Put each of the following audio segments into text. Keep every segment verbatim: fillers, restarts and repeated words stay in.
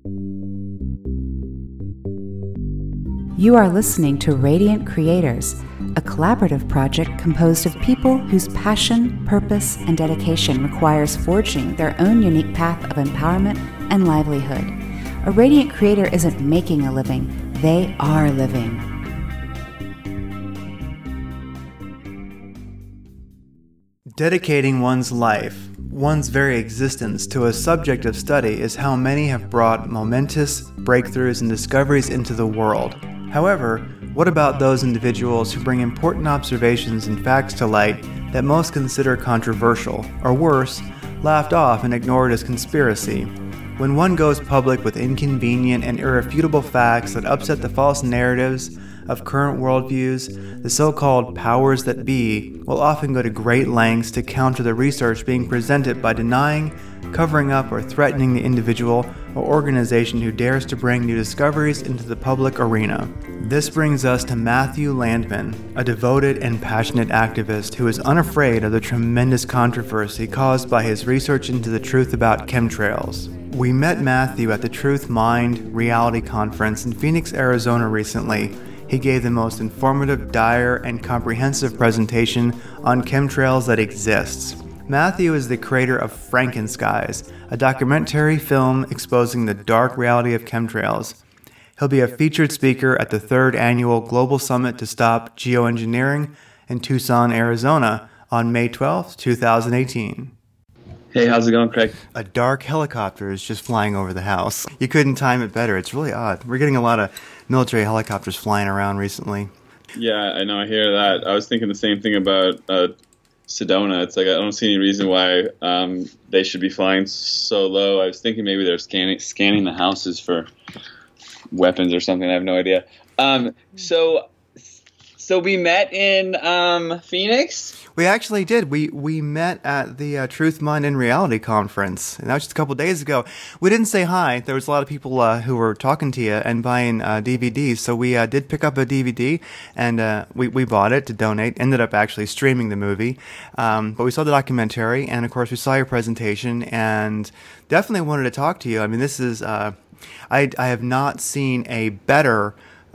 You are listening to Radiant Creators, a collaborative project composed of people whose passion, purpose, and dedication requires forging their own unique path of empowerment and livelihood. A Radiant Creator isn't making a living, they are living. Dedicating one's life, one's very existence, to a subject of study is how many have brought momentous breakthroughs and discoveries into the world. However, what about those individuals who bring important observations and facts to light that most consider controversial, or worse, laughed off and ignored as conspiracy? When one goes public with inconvenient and irrefutable facts that upset the false narratives of current worldviews, the so-called powers that be will often go to great lengths to counter the research being presented by denying, covering up, or threatening the individual or organization who dares to bring new discoveries into the public arena. This brings us to Matthew Landman, a devoted and passionate activist who is unafraid of the tremendous controversy caused by his research into the truth about chemtrails. We met Matthew at the Truth Mind Reality Conference in Phoenix, Arizona recently. He gave the most informative, dire, and comprehensive presentation on chemtrails that exists. Matthew is the creator of Frankenskies, a documentary film exposing the dark reality of chemtrails. He'll be a featured speaker at the third annual Global Summit to Stop Geoengineering in Tucson, Arizona on May twelfth, twenty eighteen. Hey, how's it going, Craig? A dark helicopter is just flying over the house. You couldn't time it better. It's really odd. We're getting a lot of military helicopters flying around recently. Yeah, I know. I hear that. I was thinking the same thing about uh, Sedona. It's like I don't see any reason why um, they should be flying so low. I was thinking maybe they're scanning scanning the houses for weapons or something. I have no idea. Um, so, so we met in um, Phoenix. We actually did. We we met at the uh, Truth Mind and Reality Conference, and that was just a couple days ago. We didn't say hi. There was a lot of people uh, who were talking to you and buying uh, D V Ds, so we uh, did pick up a D V D, and uh, we, we bought it to donate. Ended up actually streaming the movie, um, but we saw the documentary, and of course we saw your presentation, and definitely wanted to talk to you. I mean, this is, uh, I, I have not seen a better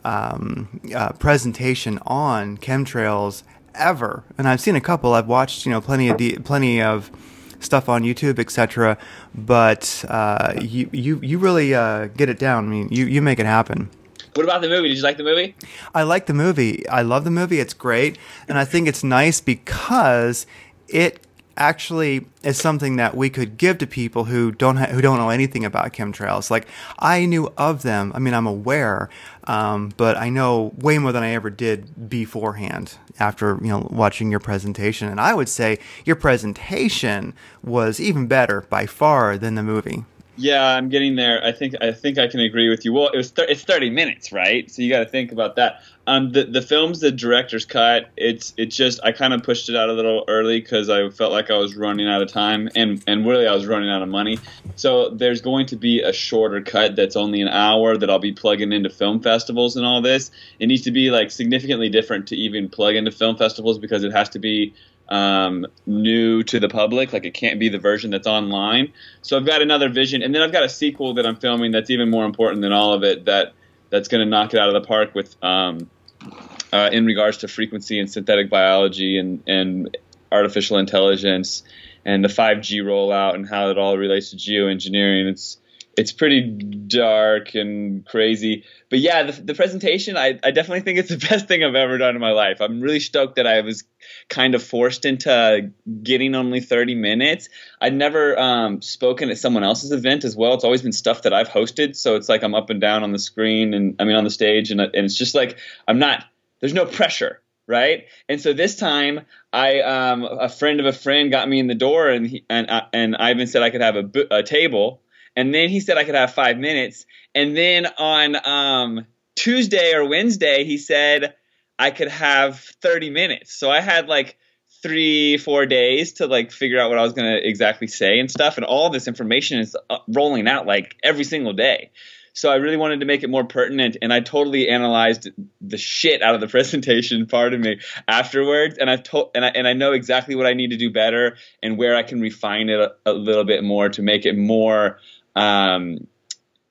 um, uh, presentation on chemtrails ever, and I've seen a couple. I've watched, you know, plenty of de- plenty of stuff on YouTube, et cetera. But uh, you you you really uh, get it down. I mean, you you make it happen. What about the movie? Did you like the movie? I like the movie. I love the movie. It's great, and I think it's nice because it actually is something that we could give to people who don't ha- who don't know anything about chemtrails. Like, I knew of them. I mean, I'm aware, um, but I know way more than I ever did beforehand after, you know, watching your presentation. And I would say your presentation was even better by far than the movie. Yeah, I'm getting there. I think I think I can agree with you. Well, it was thir- it's thirty minutes, right? So you got to think about that. Um, the the film's the director's cut. It's it's just I kind of pushed it out a little early because I felt like I was running out of time, and and really I was running out of money. So there's going to be a shorter cut that's only an hour that I'll be plugging into film festivals and all this. It needs to be like significantly different to even plug into film festivals because it has to be um, new to the public. Like, it can't be the version that's online. So I've got another vision, and then I've got a sequel that I'm filming that's even more important than all of it, that that's going to knock it out of the park with um, uh, in regards to frequency and synthetic biology and, and artificial intelligence and the five G rollout and how it all relates to geoengineering. It's it's pretty dark and crazy. But yeah, the, the presentation, I, I definitely think it's the best thing I've ever done in my life. I'm really stoked that I was kind of forced into getting only thirty minutes. I'd never um, spoken at someone else's event as well. It's always been stuff that I've hosted. So it's like I'm up and down on the screen and I mean on the stage, and, and it's just like I'm not, there's no pressure. Right. And so this time I, um, a friend of a friend got me in the door, and he, and, uh, and Ivan said I could have a, a table. And then he said I could have five minutes. And then on um, Tuesday or Wednesday, he said I could have thirty minutes. So I had like three, four days to like figure out what I was going to exactly say and stuff. And all this information is rolling out like every single day. So I really wanted to make it more pertinent, and I totally analyzed the shit out of the presentation, pardon me, afterwards. And I've told, and I and I know exactly what I need to do better and where I can refine it a, a little bit more to make it more um,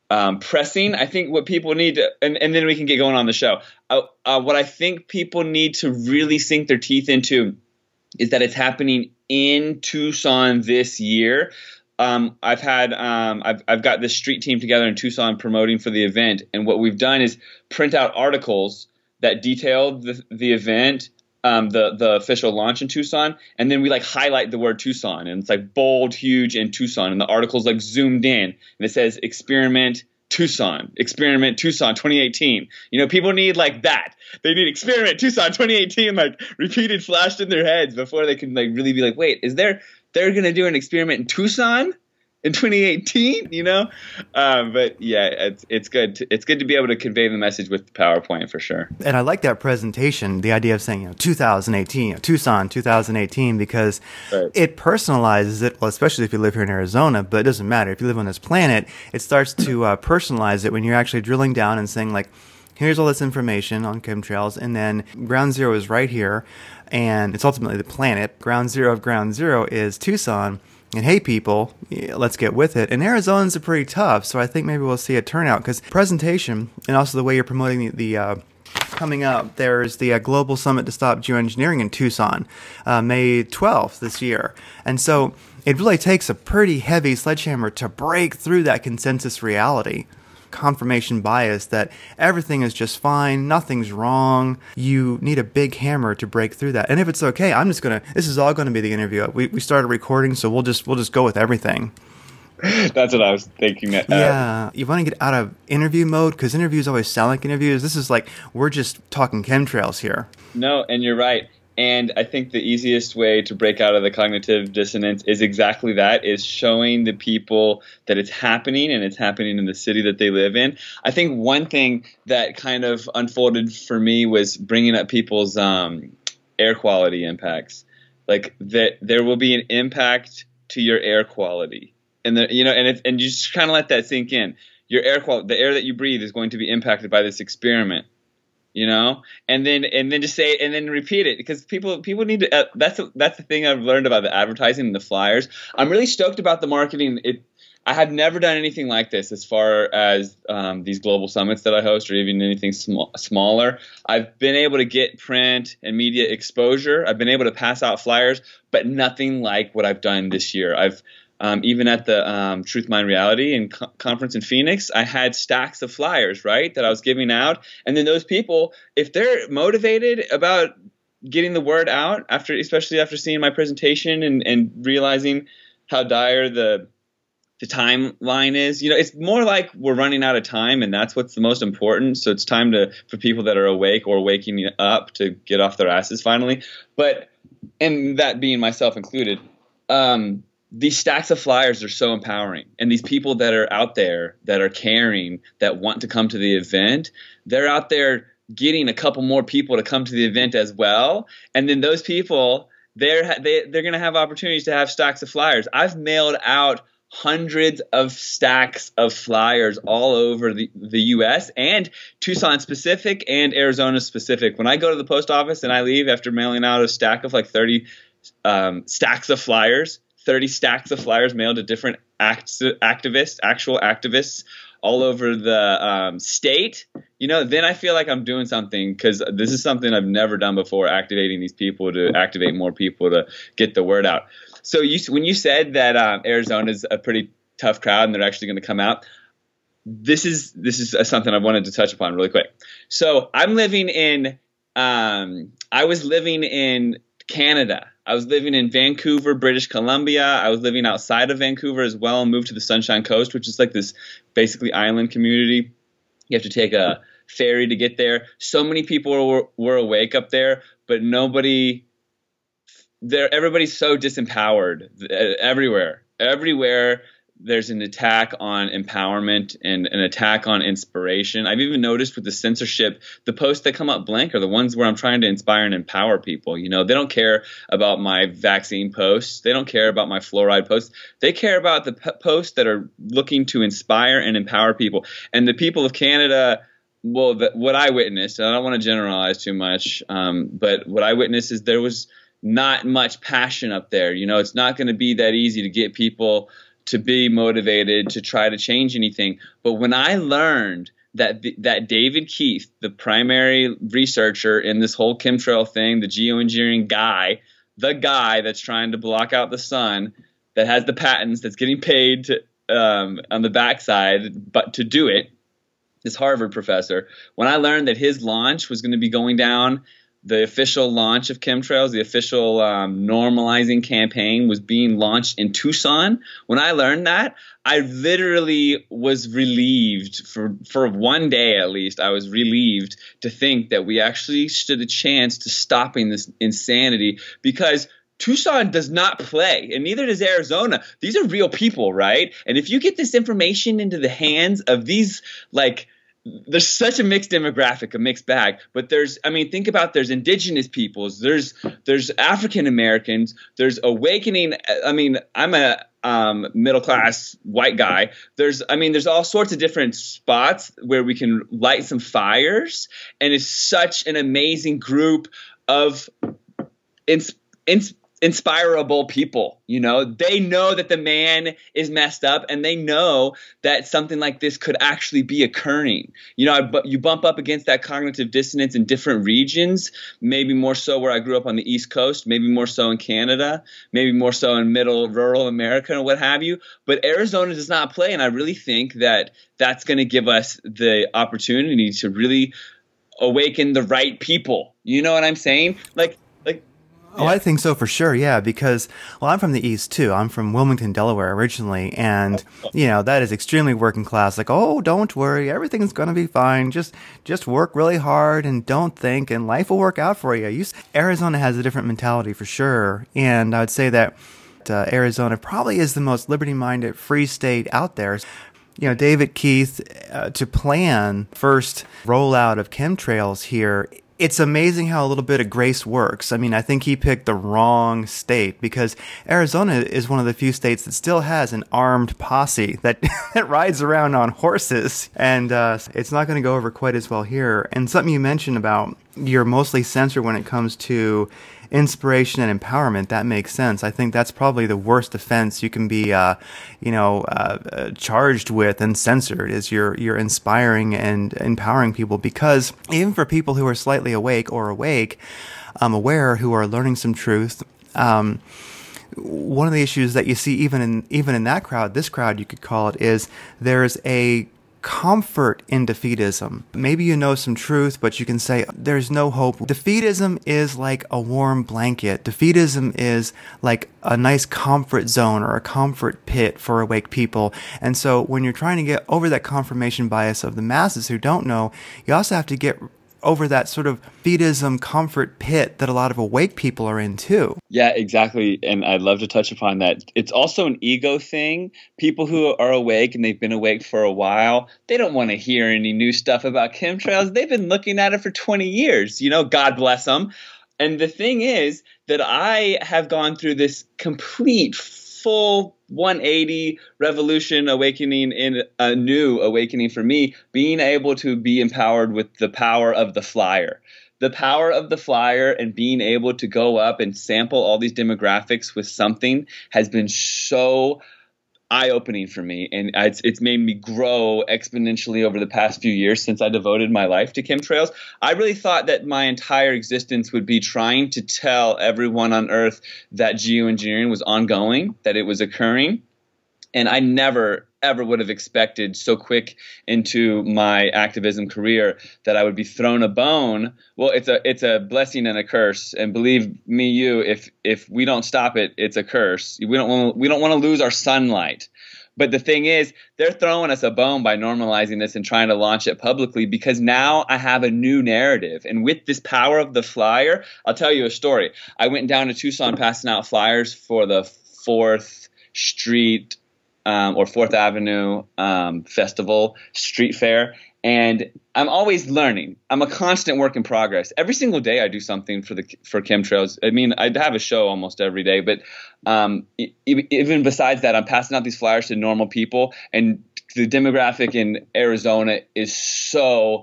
um, pressing. I think what people need to, and, and then we can get going on the show. Uh, uh, what I think people need to really sink their teeth into is that it's happening in Tucson this year. Um, I've had um, I've I've got this street team together in Tucson promoting for the event, and what we've done is print out articles that detail the the event, um, the the official launch in Tucson, and then we like highlight the word Tucson, and it's like bold, huge, in Tucson, and the article's like zoomed in, and it says Experiment Tucson, Experiment Tucson twenty eighteen. You know, people need like that. They need Experiment Tucson twenty eighteen like repeated, flashed in their heads before they can like really be like, wait, is there? They're going to do an experiment in Tucson in twenty eighteen, you know? Um, but yeah, it's it's good. To, it's good to be able to convey the message with the PowerPoint for sure. And I like that presentation, the idea of saying, you know, two thousand eighteen, you know, Tucson, two thousand eighteen, because right. it personalizes it, well, especially if you live here in Arizona, but it doesn't matter. If you live on this planet, it starts to uh, personalize it when you're actually drilling down and saying, like, here's all this information on chemtrails, and then ground zero is right here, and it's ultimately the planet. Ground zero of ground zero is Tucson, and hey, people, let's get with it. And Arizona's are pretty tough, so I think maybe we'll see a turnout, because presentation, and also the way you're promoting the, the uh, coming up, there's the uh, Global Summit to Stop Geoengineering in Tucson, uh, May twelfth this year. And so it really takes a pretty heavy sledgehammer to break through that consensus reality. Confirmation bias that everything is just fine, nothing's wrong. You need a big hammer to break through that. And if it's okay, I'm just gonna. This is all going to be the interview. We we started recording, so we'll just we'll just go with everything. That's what I was thinking. Uh, yeah, you want to get out of interview mode, because interviews always sound like interviews. This is like we're just talking chemtrails here. No, and you're right. And I think the easiest way to break out of the cognitive dissonance is exactly that, is showing the people that it's happening, and it's happening in the city that they live in. I think one thing that kind of unfolded for me was bringing up people's um, air quality impacts. Like that there will be an impact to your air quality. And the, you know, and it's, and you just kind of let that sink in. Your air quality, the air that you breathe, is going to be impacted by this experiment. You know, and then and then just say it and then repeat it, because people people need to. Uh, that's a, that's the thing I've learned about the advertising and the flyers. I'm really stoked about the marketing. It I have never done anything like this as far as um, these global summits that I host, or even anything sm- smaller. I've been able to get print and media exposure. I've been able to pass out flyers, but nothing like what I've done this year. I've Um, even at the um, Truth Mind Reality and co- conference in Phoenix, I had stacks of flyers, right, that I was giving out. And then those people, if they're motivated about getting the word out, after, especially after seeing my presentation and, and realizing how dire the the timeline is, you know, it's more like we're running out of time, and that's what's the most important. So it's time to for people that are awake or waking up to get off their asses finally. But, and that being myself included, um, these stacks of flyers are so empowering. And these people that are out there that are caring, that want to come to the event, they're out there getting a couple more people to come to the event as well. And then those people, they're, they, they're going to have opportunities to have stacks of flyers. I've mailed out hundreds of stacks of flyers all over the, the U S and Tucson specific and Arizona specific. When I go to the post office and I leave after mailing out a stack of like thirty um, stacks of flyers, thirty stacks of flyers mailed to different act- activists, actual activists all over the um, state, you know, then I feel like I'm doing something, because this is something I've never done before, activating these people to activate more people to get the word out. So you, when you said that um, Arizona is a pretty tough crowd and they're actually going to come out, this is this is something I wanted to touch upon really quick. So I'm living in, um, I was living in Canada. I was living in Vancouver, British Columbia. I was living outside of Vancouver as well, and moved to the Sunshine Coast, which is like this basically island community. You have to take a ferry to get there. So many people were, were awake up there, but nobody there. Everybody's so disempowered everywhere. Everywhere there's an attack on empowerment and an attack on inspiration. I've even noticed with the censorship, the posts that come up blank are the ones where I'm trying to inspire and empower people. You know, they don't care about my vaccine posts. They don't care about my fluoride posts. They care about the p- posts that are looking to inspire and empower people. And the people of Canada, well, the, what I witnessed, and I don't want to generalize too much, um, but what I witnessed is there was not much passion up there. You know, it's not going to be that easy to get people to be motivated to try to change anything. But when I learned that that David Keith, the primary researcher in this whole chemtrail thing, the geoengineering guy, the guy that's trying to block out the sun, that has the patents, that's getting paid to, um, on the backside, but to do it, this Harvard professor, when I learned that his launch was going to be going down, the official launch of chemtrails, the official um, normalizing campaign was being launched in Tucson. When I learned that, I literally was relieved for, for one day at least. I was relieved to think that we actually stood a chance to stopping this insanity, because Tucson does not play, and neither does Arizona. These are real people, right? And if you get this information into the hands of these, like, there's such a mixed demographic, a mixed bag. But there's, I mean, think about, there's indigenous peoples, there's there's African Americans, there's awakening. I mean, I'm a um, middle class white guy. There's, I mean, there's all sorts of different spots where we can light some fires, and it's such an amazing group of ins, ins, inspirable people. You know, they know that the man is messed up, and they know that something like this could actually be occurring. You know, I, you bump up against that cognitive dissonance in different regions, maybe more so where I grew up on the East Coast, maybe more so in Canada, maybe more so in middle rural America or what have you. But Arizona does not play, and I really think that that's going to give us the opportunity to really awaken the right people. You know what I'm saying? Like, like, Oh, I think so for sure. Yeah, because, well, I'm from the East too. I'm from Wilmington, Delaware originally. And, you know, that is extremely working class. Like, oh, don't worry. Everything's going to be fine. Just, just work really hard and don't think, and life will work out for you. you Arizona has a different mentality for sure. And I would say that uh, Arizona probably is the most liberty-minded free state out there. You know, David Keith, uh, to plan first rollout of chemtrails here, it's amazing how a little bit of grace works. I mean, I think he picked the wrong state, because Arizona is one of the few states that still has an armed posse that, that rides around on horses. And uh, it's not going to go over quite as well here. And something you mentioned about you're mostly censored when it comes to inspiration and empowerment, that makes sense. I think that's probably the worst offense you can be, uh, you know, uh, uh, charged with and censored, is you're, you're inspiring and empowering people. Because even for people who are slightly awake or awake, um, aware, who are learning some truth, um, one of the issues that you see even in, even in that crowd, this crowd you could call it, is there's a comfort in defeatism. Maybe you know some truth, but you can say there's no hope. Defeatism is like a warm blanket. Defeatism is like a nice comfort zone or a comfort pit for awake people. And so when you're trying to get over that confirmation bias of the masses who don't know, you also have to get over that sort of defeatism comfort pit that a lot of awake people are in too. Yeah, exactly. And I'd love to touch upon that. It's also an ego thing. People who are awake and they've been awake for a while, they don't want to hear any new stuff about chemtrails. They've been looking at it for twenty years, you know, God bless them. And the thing is that I have gone through this complete full one eighty revolution, awakening, in a new awakening for me, being able to be empowered with the power of the flyer. The power of the flyer and being able to go up and sample all these demographics with something has been so eye-opening for me, and it's, it's made me grow exponentially over the past few years since I devoted my life to chemtrails. I really thought that my entire existence would be trying to tell everyone on Earth that geoengineering was ongoing, that it was occurring, and I never, ever would have expected so quick into my activism career that I would be thrown a bone. Well, it's a it's a blessing and a curse, and believe me, you, if if we don't stop it, it's a curse. We don't want we don't want to lose our sunlight. But the thing is, they're throwing us a bone by normalizing this and trying to launch it publicly, because now I have a new narrative. And with this power of the flyer, I'll tell you a story. I went down to Tucson passing out flyers for the fourth Street Um, or Fourth Avenue um, Festival Street Fair. And I'm always learning. I'm a constant work in progress. Every single day I do something for the for chemtrails. I mean, I have a show almost every day, but um, e- even besides that, I'm passing out these flyers to normal people. And the demographic in Arizona is so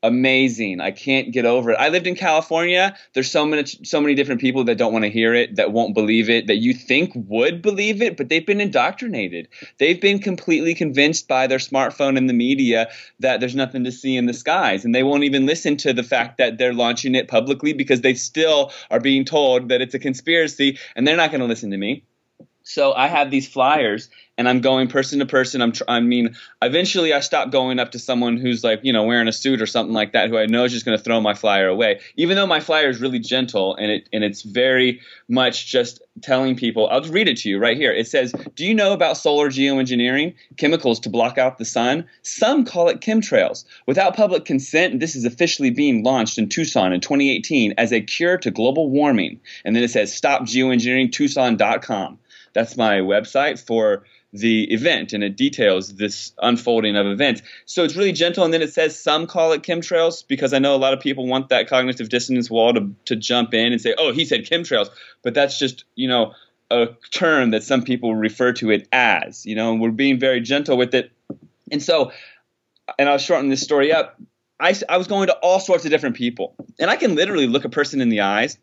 amazing. I can't get over it. I lived in California. There's so many, so many different people that don't want to hear it, that won't believe it, that you think would believe it, but they've been indoctrinated. They've been completely convinced by their smartphone and the media that there's nothing to see in the skies. And they won't even listen to the fact that they're launching it publicly because they still are being told that it's a conspiracy, and they're not going to listen to me. So I have these flyers, and I'm going person to person. I'm tr- I mean, eventually I stopped going up to someone who's like, you know, wearing a suit or something like that, who I know is just going to throw my flyer away, even though my flyer is really gentle, and it and it's very much just telling people. I'll just read it to you right here. It says, do you know about solar geoengineering, chemicals to block out the sun? Some call it chemtrails. Without public consent, this is officially being launched in Tucson in twenty eighteen as a cure to global warming. And then it says stop geoengineering tucson dot com. That's my website for the event, and it details this unfolding of events. So it's really gentle, and then it says some call it chemtrails, because I know a lot of people want that cognitive dissonance wall to, to jump in and say, oh, he said chemtrails. But that's just, you know, a term that some people refer to it as, you know, and we're being very gentle with it. And so, and I'll shorten this story up. I, I was going to all sorts of different people, and I can literally look a person in the eyes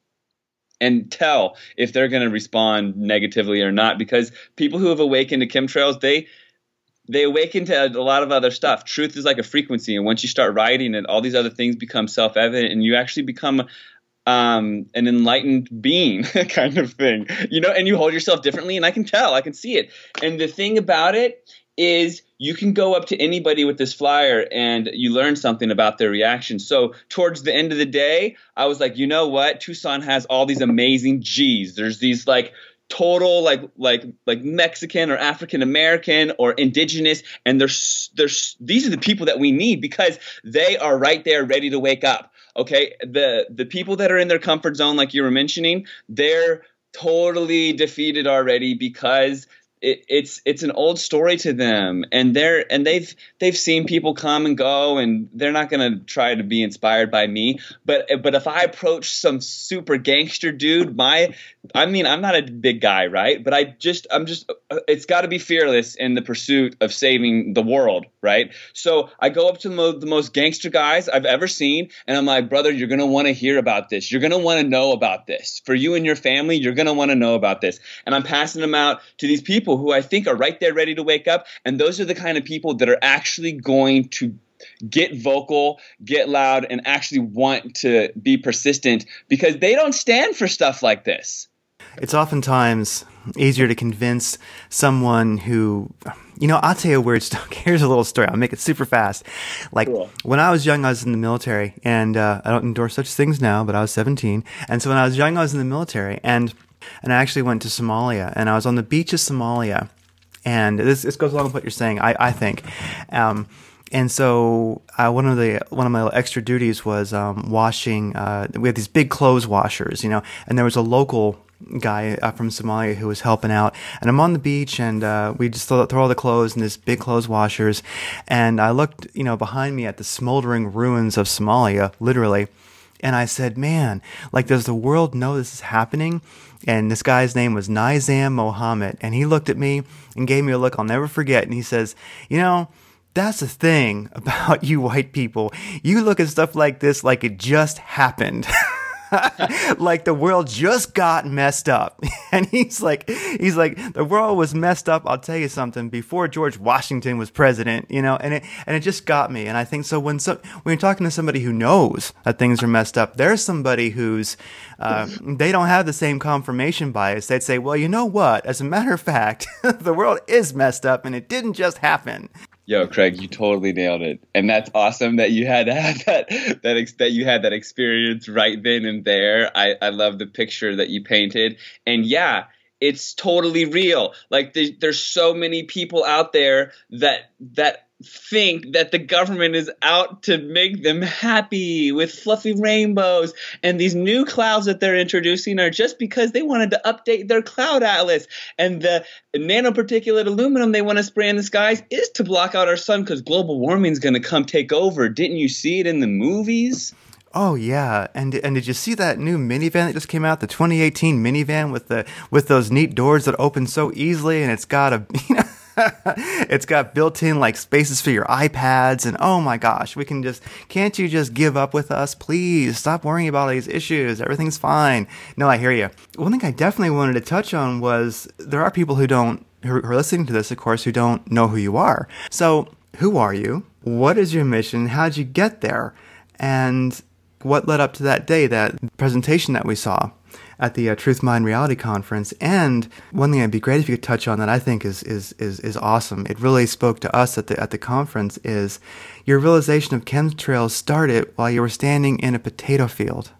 and tell if they're going to respond negatively or not, because people who have awakened to chemtrails, they they awaken to a lot of other stuff. Truth is like a frequency, and once you start writing it, all these other things become self-evident, and you actually become um, an enlightened being kind of thing, you know, and you hold yourself differently, and I can tell, I can see it. And the thing about it is you can go up to anybody with this flyer and you learn something about their reaction. So towards the end of the day, I was like, you know what? Tucson has all these amazing G's. There's these like total like like like Mexican or African American or indigenous, and there's there's these are the people that we need, because they are right there ready to wake up. Okay, the the people that are in their comfort zone, like you were mentioning, they're totally defeated already, because It, it's it's an old story to them, and they're and they've they've seen people come and go, and they're not going to try to be inspired by me. But but if I approach some super gangster dude, my I mean I'm not a big guy, right? But I just I'm just it's got to be fearless in the pursuit of saving the world, right? So I go up to the, mo- the most gangster guys I've ever seen, and I'm like, brother, you're going to want to hear about this. You're going to want to know about this. For you and your family, you're going to want to know about this. And I'm passing them out to these people who I think are right there ready to wake up. And those are the kind of people that are actually going to get vocal, get loud, and actually want to be persistent, because they don't stand for stuff like this. It's oftentimes easier to convince someone who, you know, I'll tell you a weird story. Here's a little story. I'll make it super fast. Like cool. When I was young, I was in the military, and uh, I don't endorse such things now, but I was seventeen. And so when I was young, I was in the military, and And I actually went to Somalia, and I was on the beach of Somalia. And this, this goes along with what you're saying, I, I think. Um, and so uh, one of the one of my extra duties was um, washing. Uh, we had these big clothes washers, you know, and there was a local guy uh, from Somalia who was helping out. And I'm on the beach, and uh, we just throw, throw all the clothes in this big clothes washers. And I looked, you know, behind me at the smoldering ruins of Somalia, literally. And I said, man, like, does the world know this is happening? And this guy's name was Nizam Mohammed. And he looked at me and gave me a look I'll never forget. And he says, you know, that's the thing about you white people. You look at stuff like this like it just happened. Like the world just got messed up. And he's like, he's like, the world was messed up, I'll tell you something, before George Washington was president, you know, and it, and it just got me. And I think so when so, when you're talking to somebody who knows that things are messed up, there's somebody who's, uh, they don't have the same confirmation bias. They'd say, well, you know what? As a matter of fact, the world is messed up and it didn't just happen. Yo, Craig, you totally nailed it, and that's awesome that you had to have that that ex- that you had that experience right then and there. I, I love the picture that you painted, and yeah, it's totally real. Like there's, there's so many people out there that that think that the government is out to make them happy with fluffy rainbows, and these new clouds that they're introducing are just because they wanted to update their cloud atlas, and the nanoparticulate aluminum they want to spray in the skies is to block out our sun because global warming is going to come take over. Didn't you see it in the movies? Oh yeah, and and did you see that new minivan that just came out, the twenty eighteen minivan with the with those neat doors that open so easily, and it's got a, you know, It's got built-in like spaces for your iPads, and oh my gosh, we can just, can't you just give up with us? Please stop worrying about all these issues. Everything's fine. No, I hear you. One thing I definitely wanted to touch on was there are people who don't, who are listening to this, of course, who don't know who you are. So who are you? What is your mission? How'd you get there? And what led up to that day, that presentation that we saw at the uh, Truth Mind Reality Conference? And one thing I'd be great if you could touch on that I think is is is is awesome. It really spoke to us at the at the conference, is your realization of chemtrails started while you were standing in a potato field.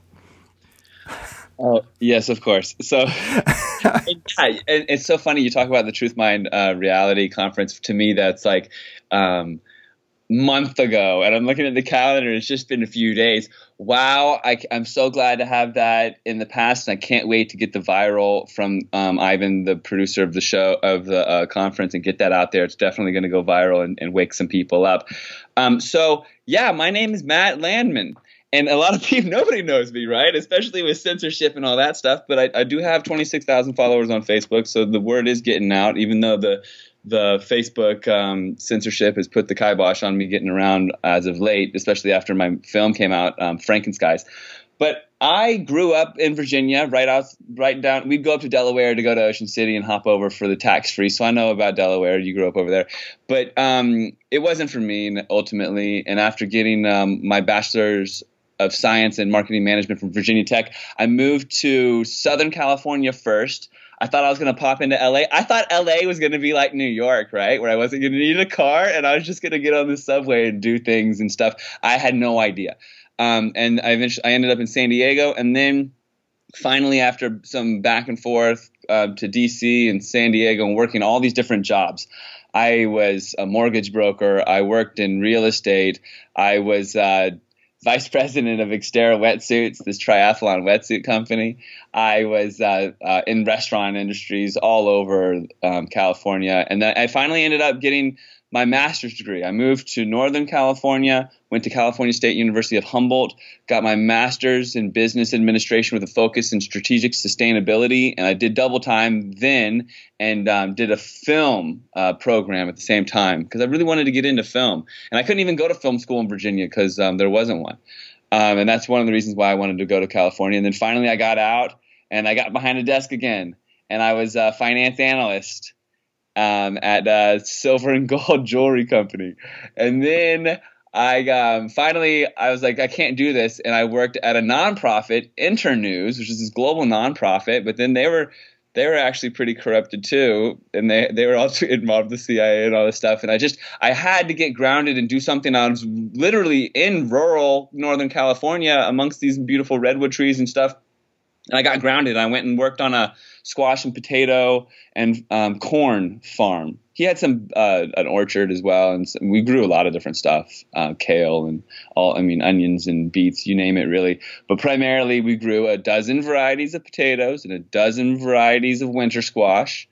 Oh, yes, of course. So, yeah, and it's so funny you talk about the Truth Mind uh, Reality Conference. To me, that's like um, month ago, and I'm looking at the calendar. It's just been a few days. Wow, I, I'm so glad to have that in the past, and I can't wait to get the viral from um, Ivan, the producer of the show of the uh, conference, and get that out there. It's definitely going to go viral and, and wake some people up. Um, so, yeah, my name is Matt Landman. And a lot of people, nobody knows me, right? Especially with censorship and all that stuff. But I, I do have twenty-six thousand followers on Facebook, so the word is getting out, even though the the Facebook um, censorship has put the kibosh on me getting around as of late, especially after my film came out, um, Frankenskies. But I grew up in Virginia, right out, right down. We'd go up to Delaware to go to Ocean City and hop over for the tax free. So I know about Delaware. You grew up over there, but um, it wasn't for me ultimately. And after getting um, my bachelor's of science and marketing management from Virginia Tech, I moved to Southern California first. I thought I was going to pop into L A. I thought L A was going to be like New York, right? Where I wasn't going to need a car and I was just going to get on the subway and do things and stuff. I had no idea. Um, and I eventually I ended up in San Diego, and then finally after some back and forth uh, to D C and San Diego and working all these different jobs. I was a mortgage broker. I worked in real estate. I was uh, vice president of Xterra Wetsuits, this triathlon wetsuit company. I was uh, uh, in restaurant industries all over um, California. And then I finally ended up getting my master's degree. I moved to Northern California, went to California State University of Humboldt, got my master's in business administration with a focus in strategic sustainability. And I did double time then and um, did a film uh, program at the same time because I really wanted to get into film. And I couldn't even go to film school in Virginia because um, there wasn't one. Um, and that's one of the reasons why I wanted to go to California. And then finally I got out and I got behind a desk again. And I was a finance analyst Um, at uh, Silver and Gold Jewelry Company. And then I um, finally, I was like, I can't do this. And I worked at a nonprofit, Internews, which is this global nonprofit. But then they were they were actually pretty corrupted too. And they, they were also involved with the C I A and all this stuff. And I just, I had to get grounded and do something. I was literally in rural Northern California amongst these beautiful redwood trees and stuff. And I got grounded. I went and worked on a squash and potato and um, corn farm. He had some uh, an orchard as well, and some, we grew a lot of different stuff, uh, kale and all. I mean, onions and beets, you name it, really. But primarily, we grew a dozen varieties of potatoes and a dozen varieties of winter squash.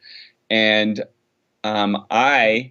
And um, I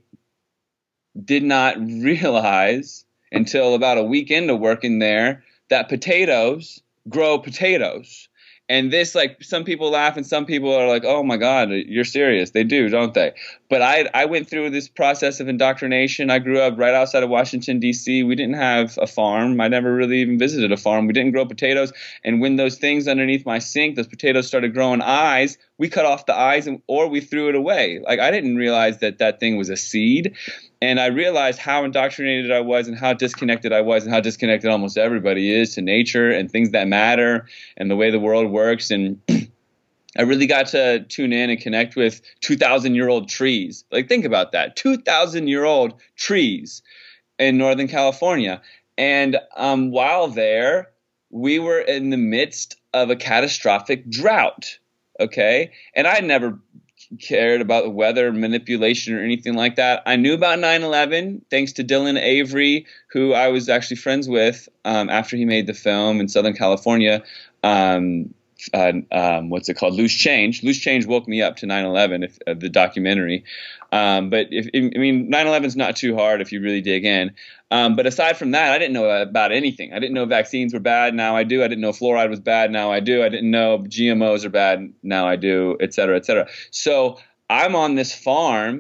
did not realize until about a week into working there that potatoes grow potatoes. And this, like, some people laugh and some people are like, oh, my God, you're serious. They do, don't they? But I I went through this process of indoctrination. I grew up right outside of Washington, D C. We didn't have a farm. I never really even visited a farm. We didn't grow potatoes. And when those things underneath my sink, those potatoes started growing eyes, we cut off the eyes and, or we threw it away. Like, I didn't realize that that thing was a seed. And I realized how indoctrinated I was and how disconnected I was and how disconnected almost everybody is to nature and things that matter and the way the world works. And I really got to tune in and connect with two thousand year old trees. Like, think about that. two thousand year old trees in Northern California. And um, while there, we were in the midst of a catastrophic drought. Okay. And I never cared about the weather manipulation or anything like that. I knew about nine eleven thanks to Dylan Avery, who I was actually friends with um, after he made the film in Southern California. Um, uh, um, what's it called? Loose Change. Loose Change woke me up to nine eleven, if, uh, the documentary. Um, but if, I mean, nine eleven is not too hard if you really dig in. Um, but aside from that, I didn't know about anything. I didn't know vaccines were bad. Now I do. I didn't know fluoride was bad. Now I do. I didn't know G M Os are bad. Now I do, et cetera, et cetera. So I'm on this farm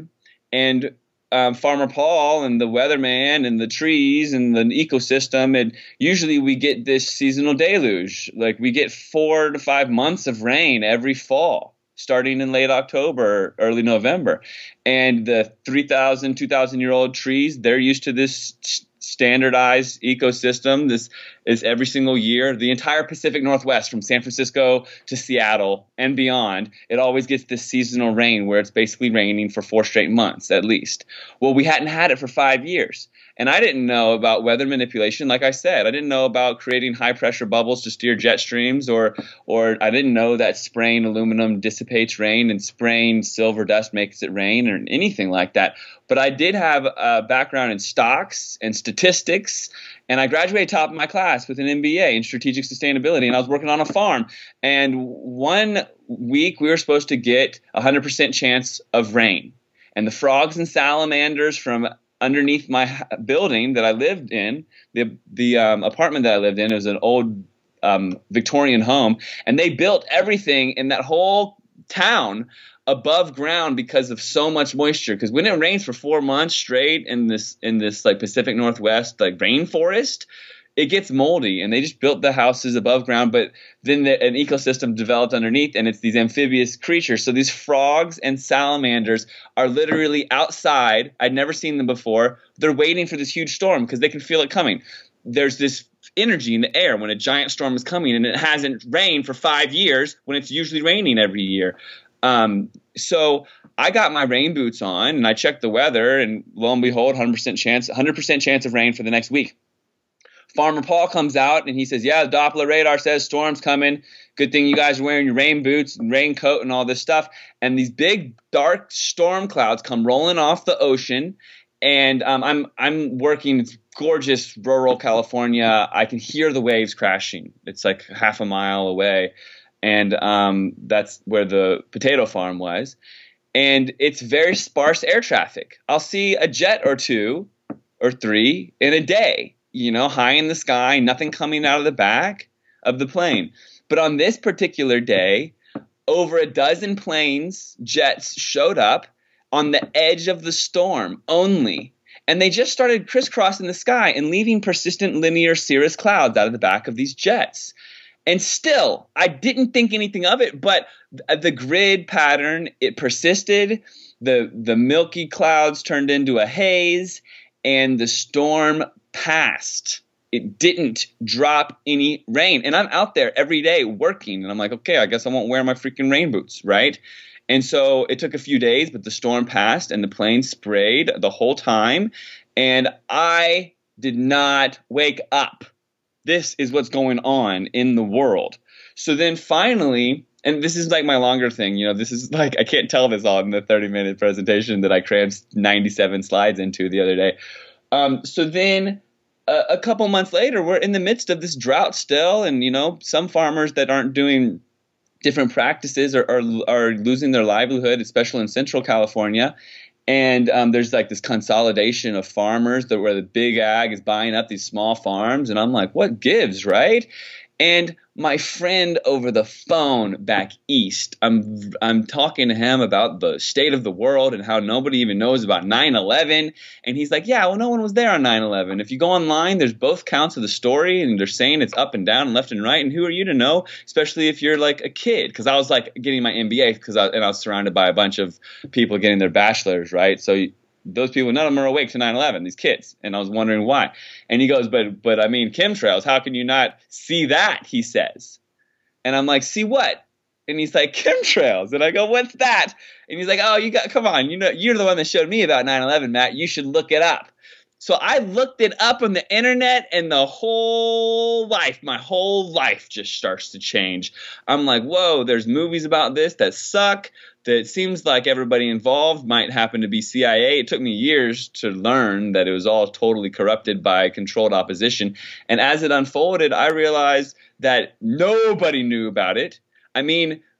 and um, Farmer Paul and the weatherman and the trees and the ecosystem, and usually we get this seasonal deluge. Like we get four to five months of rain every fall, starting in late October, early November. And the three thousand, two thousand year old trees, they're used to this standardized ecosystem. This is every single year. The entire Pacific Northwest, from San Francisco to Seattle and beyond, it always gets this seasonal rain where it's basically raining for four straight months at least. Well, we hadn't had it for five years. And I didn't know about weather manipulation. Like I said, I didn't know about creating high pressure bubbles to steer jet streams, or or I didn't know that spraying aluminum dissipates rain and spraying silver dust makes it rain, or anything like that. But I did have a background in stocks and statistics, and I graduated top of my class with an M B A in strategic sustainability, and I was working on a farm. And one week we were supposed to get a one hundred percent chance of rain. And the frogs and salamanders from underneath my building that I lived in, the the um, apartment that I lived in, it was an old um, Victorian home, and they built everything in that whole town above ground because of so much moisture. Because when it rains for four months straight in this in this like Pacific Northwest like rainforest, it gets moldy, and they just built the houses above ground, but then the, an ecosystem developed underneath, and it's these amphibious creatures. So these frogs and salamanders are literally outside. I'd never seen them before. They're waiting for this huge storm because they can feel it coming. There's this energy in the air when a giant storm is coming, and it hasn't rained for five years when it's usually raining every year. Um, so I got my rain boots on, and I checked the weather, and lo and behold, one hundred percent chance, one hundred percent chance of rain for the next week. Farmer Paul comes out and he says, yeah, the Doppler radar says storm's coming. Good thing you guys are wearing your rain boots and raincoat and all this stuff. And these big dark storm clouds come rolling off the ocean. And um, I'm I'm working in gorgeous rural California. I can hear the waves crashing. It's like half a mile away. And um, that's where the potato farm was. And it's very sparse air traffic. I'll see a jet or two or three in a day. You know, high in the sky, nothing coming out of the back of the plane. But on this particular day, over a dozen planes, jets showed up on the edge of the storm only. And they just started crisscrossing the sky and leaving persistent linear cirrus clouds out of the back of these jets. And still, I didn't think anything of it, but the grid pattern, it persisted. The, the milky clouds turned into a haze, and the storm passed. It didn't drop any rain. And I'm out there every day working, and I'm like, okay, I guess I won't wear my freaking rain boots, right? And so it took a few days, but the storm passed and the plane sprayed the whole time, and I did not wake up. This is what's going on in the world. So then finally, and this is like my longer thing, you know, this is like, I can't tell this all in the thirty minute presentation that I crammed ninety-seven slides into the other day. Um, so then a, a couple months later, we're in the midst of this drought still. And, you know, some farmers that aren't doing different practices are, are, are losing their livelihood, especially in Central California. And um, there's like this consolidation of farmers that where the big ag is buying up these small farms. And I'm like, what gives, right? And my friend over the phone back east, I'm I'm talking to him about the state of the world and how nobody even knows about nine eleven. And he's like, yeah, well, no one was there on nine eleven. If you go online, there's both counts of the story, and they're saying it's up and down and left and right. And who are you to know, especially if you're like a kid? Because I was like getting my M B A because I, and I was surrounded by a bunch of people getting their bachelors, right? So those people, none of them are awake to nine eleven, these kids. And I was wondering why. And he goes, but, but I mean, chemtrails, how can you not see that, he says. And I'm like, see what? And he's like, chemtrails. And I go, what's that? And he's like, oh, you got, come on, you know, you're the one that showed me about nine eleven, Matt. You should look it up. So I looked it up on the internet, and the whole life, my whole life just starts to change. I'm like, whoa, there's movies about this that suck. That it seems like everybody involved might happen to be C I A. It took me years to learn that it was all totally corrupted by controlled opposition. And as it unfolded, I realized that nobody knew about it. I mean,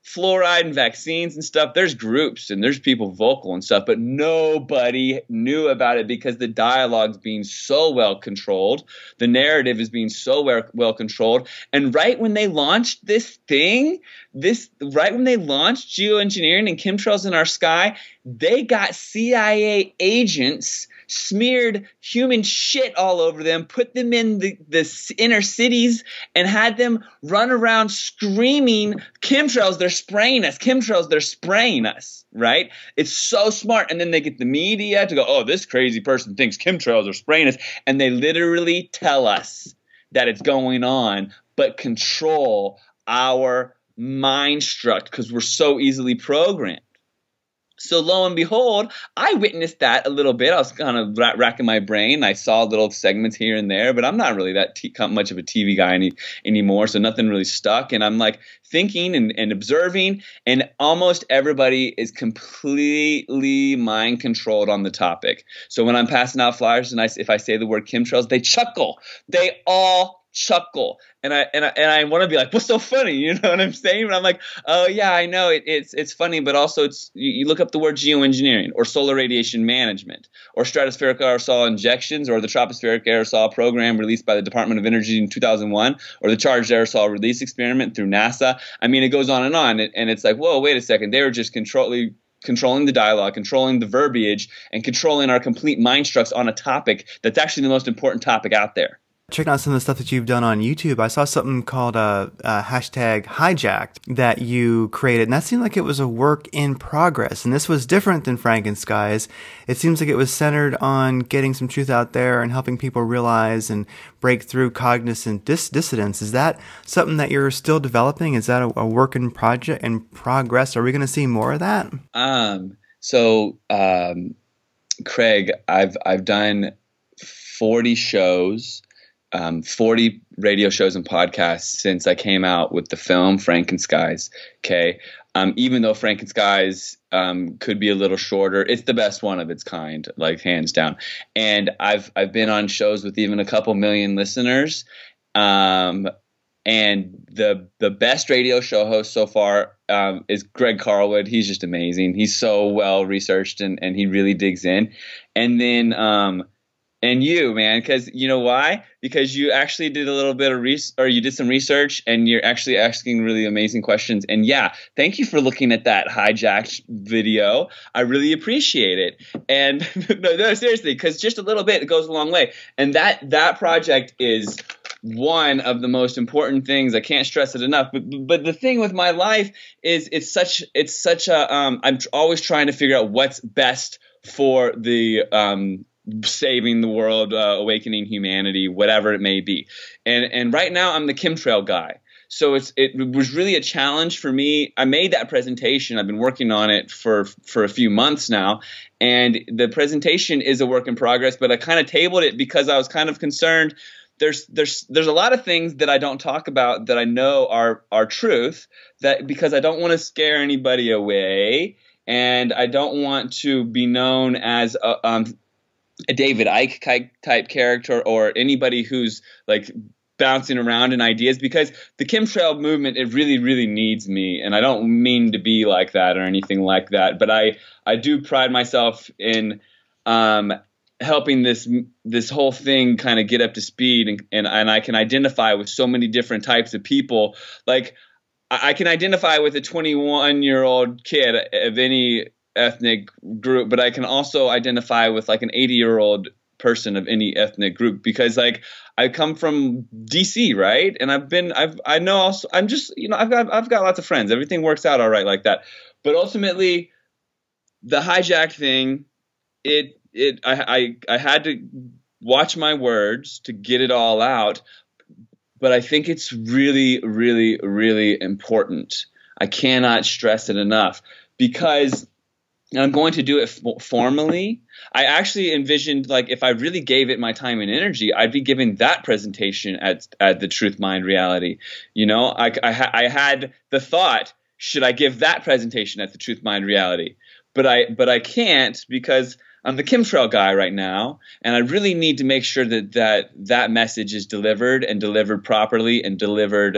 fluoride and vaccines and stuff, there's groups and there's people vocal and stuff, but nobody knew about it because the dialogue's being so well controlled. The narrative is being so well, well controlled. And right when they launched this thing, this right when they launched geoengineering and chemtrails in our sky, they got C I A agents, smeared human shit all over them, put them in the, the inner cities, and had them run around screaming, chemtrails, they're spraying us, chemtrails, they're spraying us, right? It's so smart. And then they get the media to go, oh, this crazy person thinks chemtrails are spraying us. And they literally tell us that it's going on, but control our mind struct because we're so easily programmed. So lo and behold, I witnessed that a little bit. I was kind of ra- racking my brain. I saw little segments here and there, but I'm not really that t- much of a T V guy any- anymore, so nothing really stuck. And I'm like thinking and, and observing, and almost everybody is completely mind controlled on the topic. So when I'm passing out flyers and I, if I say the word chemtrails, they chuckle. They all chuckle, and I and I, and I want to be like, what's so funny? You know what I'm saying? But I'm like, oh yeah, I know it, it's it's funny, but also it's you, you look up the word geoengineering or solar radiation management or stratospheric aerosol injections or the tropospheric aerosol program released by the Department of Energy in two thousand one or the charged aerosol release experiment through NASA. I mean, it goes on and on, and, and it's like, whoa, wait a second, they were just controlling. controlling the dialogue, controlling the verbiage, and controlling our complete mind structs on a topic that's actually the most important topic out there. Checking out some of the stuff that you've done on YouTube, I saw something called a, a hashtag hijacked that you created, and that seemed like it was a work in progress. And this was different than Frankenskies. It seems like it was centered on getting some truth out there and helping people realize and break through cognizant dis- dissidence. Is that something that you're still developing? Is that a, a work in project in progress? Are we going to see more of that? Um. So, um, Craig, I've I've done forty shows. Um, forty radio shows and podcasts since I came out with the film Frankenskies. Okay. Um, even though Frankenskies um, could be a little shorter, it's the best one of its kind, like hands down. And I've I've been on shows with even a couple million listeners. Um, and the the best radio show host so far um, is Greg Carlwood. He's just amazing. He's so well researched and, and he really digs in. And then um, And you, man, because you know why? Because you actually did a little bit of research, or you did some research, and you're actually asking really amazing questions. And yeah, thank you for looking at that hijacked video. I really appreciate it. And no, no, seriously, because just a little bit, it goes a long way. And that that project is one of the most important things. I can't stress it enough. But but the thing with my life is it's such it's such a um, I'm always trying to figure out what's best for the um. saving the world, uh, awakening humanity, whatever it may be. And and right now I'm the chemtrail guy. So it's it was really a challenge for me. I made that presentation. I've been working on it for for a few months now. And the presentation is a work in progress, but I kind of tabled it because I was kind of concerned. There's there's there's a lot of things that I don't talk about that I know are are truth, that because I don't want to scare anybody away, and I don't want to be known as a, um a David Icke type character or anybody who's like bouncing around in ideas, because the chemtrail movement, it really, really needs me. And I don't mean to be like that or anything like that, but I, I do pride myself in um, helping this this whole thing kind of get up to speed, and, and, and I can identify with so many different types of people. Like I, I can identify with a twenty-one-year-old kid of any ethnic group, but I can also identify with like an eighty-year-old person of any ethnic group, because like I come from D C, right? And I've been I've I know also I'm just you know I've got I've got lots of friends. Everything works out all right like that. But ultimately the hijack thing, it it I I, I had to watch my words to get it all out. But I think it's really, really, really important. I cannot stress it enough, because and I'm going to do it f- formally. I actually envisioned, like, if I really gave it my time and energy, I'd be giving that presentation at at the Truth Mind Reality. You know, I, I, ha- I had the thought, should I give that presentation at the Truth Mind Reality? But I but I can't, because I'm the chemtrail guy right now, and I really need to make sure that that, that message is delivered and delivered properly and delivered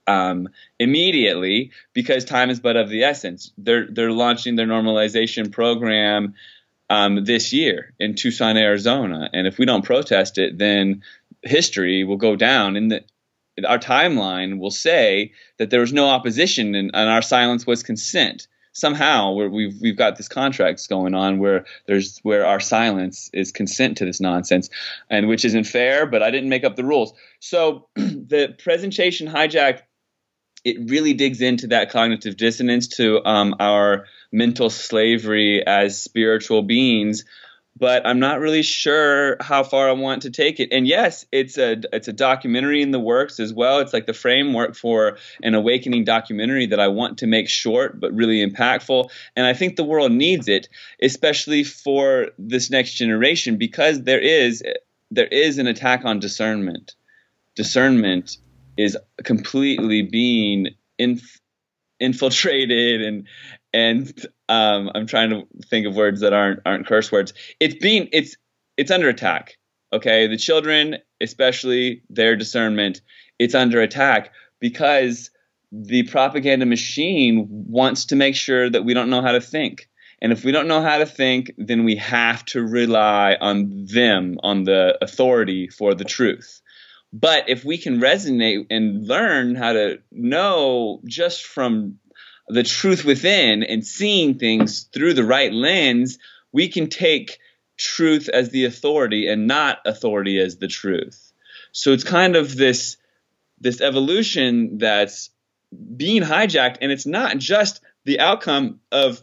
um, immediately, because time is but of the essence. They're they're launching their normalization program um, this year in Tucson, Arizona, and if we don't protest it, then history will go down, and the, our timeline will say that there was no opposition and, and our silence was consent. Somehow we're, we've we've got this contracts going on where there's where our silence is consent to this nonsense, and which isn't fair. But I didn't make up the rules. So the presentation hijack, it really digs into that cognitive dissonance, to um, our mental slavery as spiritual beings. But I'm not really sure how far I want to take it. And yes, it's a it's a documentary in the works as well. It's like the framework for an awakening documentary that I want to make short but really impactful. And I think the world needs it, especially for this next generation, because there is there is an attack on discernment. Discernment is completely being inf- infiltrated and and um, I'm trying to think of words that aren't aren't curse words. It's being it's it's under attack. Okay, the children, especially their discernment, it's under attack because the propaganda machine wants to make sure that we don't know how to think. And if we don't know how to think, then we have to rely on them, on the authority for the truth. But if we can resonate and learn how to know just from the truth within and seeing things through the right lens, we can take truth as the authority and not authority as the truth. So it's kind of this this evolution that's being hijacked, and it's not just the outcome of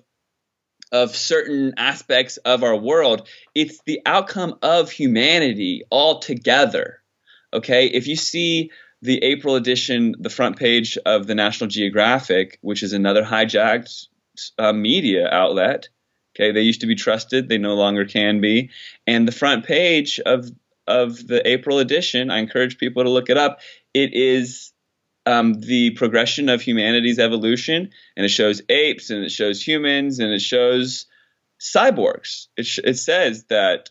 of certain aspects of our world. It's the outcome of humanity altogether. Okay, if you see the April edition, the front page of the National Geographic, which is another hijacked uh, media outlet. Okay, they used to be trusted; they no longer can be. And the front page of of the April edition, I encourage people to look it up. It is um, the progression of humanity's evolution, and it shows apes, and it shows humans, and it shows cyborgs. It, sh- it says that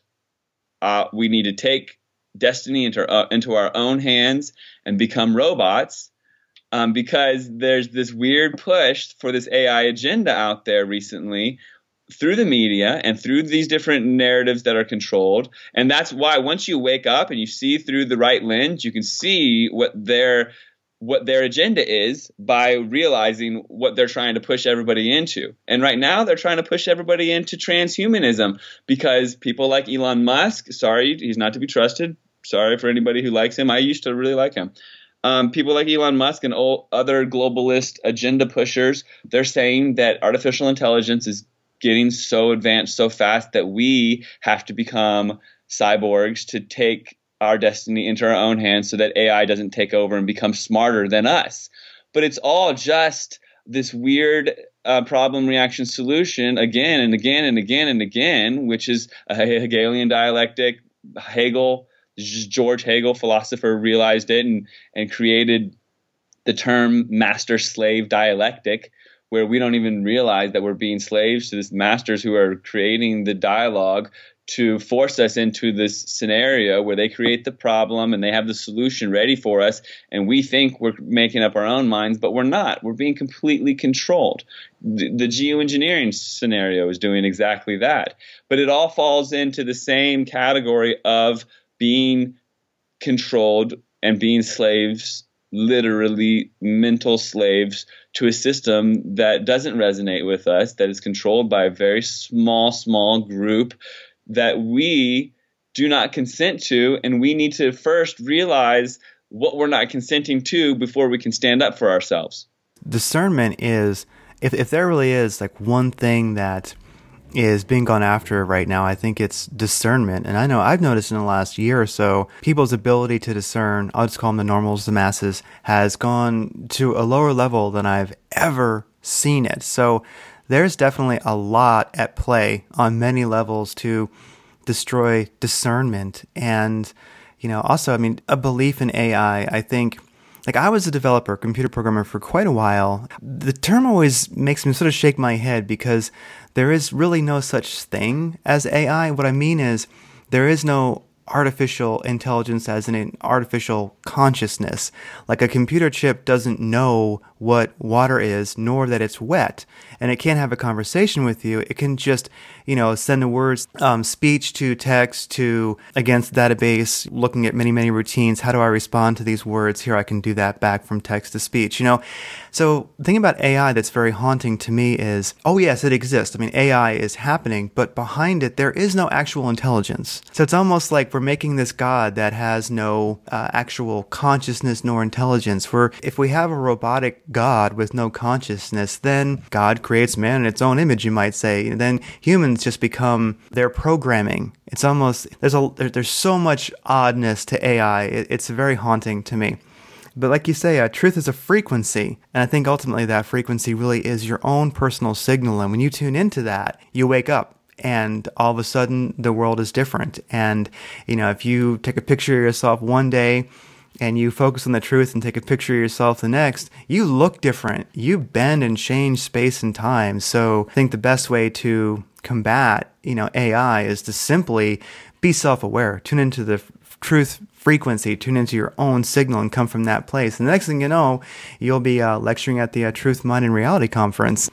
uh, we need to take destiny into, uh, into our own hands and become robots, um, because there's this weird push for this A I agenda out there recently through the media and through these different narratives that are controlled. And that's why once you wake up and you see through the right lens, you can see what their what their agenda is by realizing what they're trying to push everybody into. And right now they're trying to push everybody into transhumanism because people like Elon Musk, sorry, he's not to be trusted. Sorry for anybody who likes him. I used to really like him. Um, people like Elon Musk and all other globalist agenda pushers, they're saying that artificial intelligence is getting so advanced so fast that we have to become cyborgs to take our destiny into our own hands so that A I doesn't take over and become smarter than us. But it's all just this weird uh, problem reaction solution again and again and again and again, which is a Hegelian dialectic. Hegel, George Hegel, philosopher, realized it and, and created the term master-slave dialectic, where we don't even realize that we're being slaves to these masters who are creating the dialogue to force us into this scenario where they create the problem and they have the solution ready for us. And we think we're making up our own minds, but we're not. We're being completely controlled. The, the geoengineering scenario is doing exactly that. But it all falls into the same category of being controlled and being slaves, literally mental slaves to a system that doesn't resonate with us, that is controlled by a very small, small group that we do not consent to, and we need to first realize what we're not consenting to before we can stand up for ourselves. Discernment is, if, if there really is like one thing that is being gone after right now, I think it's discernment. And I know I've noticed in the last year or so, people's ability to discern, I'll just call them the normals, the masses, has gone to a lower level than I've ever seen it. So there's definitely a lot at play on many levels to destroy discernment. And, you know, also, I mean, a belief in A I, I think, like I was a developer, computer programmer for quite a while. The term always makes me sort of shake my head because there is really no such thing as A I. What I mean is there is no artificial intelligence as in an artificial consciousness. Like a computer chip doesn't know what water is, nor that it's wet. And it can't have a conversation with you. It can just, you know, send the words, um, speech to text to against database, looking at many, many routines. How do I respond to these words? Here, I can do that back from text to speech, you know? So the thing about A I that's very haunting to me is, oh yes, it exists. I mean, A I is happening, but behind it, there is no actual intelligence. So it's almost like we're making this God that has no uh, actual consciousness nor intelligence. Where if we have a robotic God with no consciousness, then God creates man in its own image, you might say. And then humans just become their programming. It's almost, there's a there, there's so much oddness to A I. It, it's very haunting to me. But like you say, uh, truth is a frequency. And I think ultimately that frequency really is your own personal signal. And when you tune into that, you wake up. And all of a sudden, the world is different. And, you know, if you take a picture of yourself one day and you focus on the truth and take a picture of yourself the next, you look different. You bend and change space and time. So I think the best way to combat, you know, A I is to simply be self-aware, tune into the f- truth frequency, tune into your own signal and come from that place. And the next thing you know, you'll be uh, lecturing at the uh, Truth, Mind, and Reality Conference.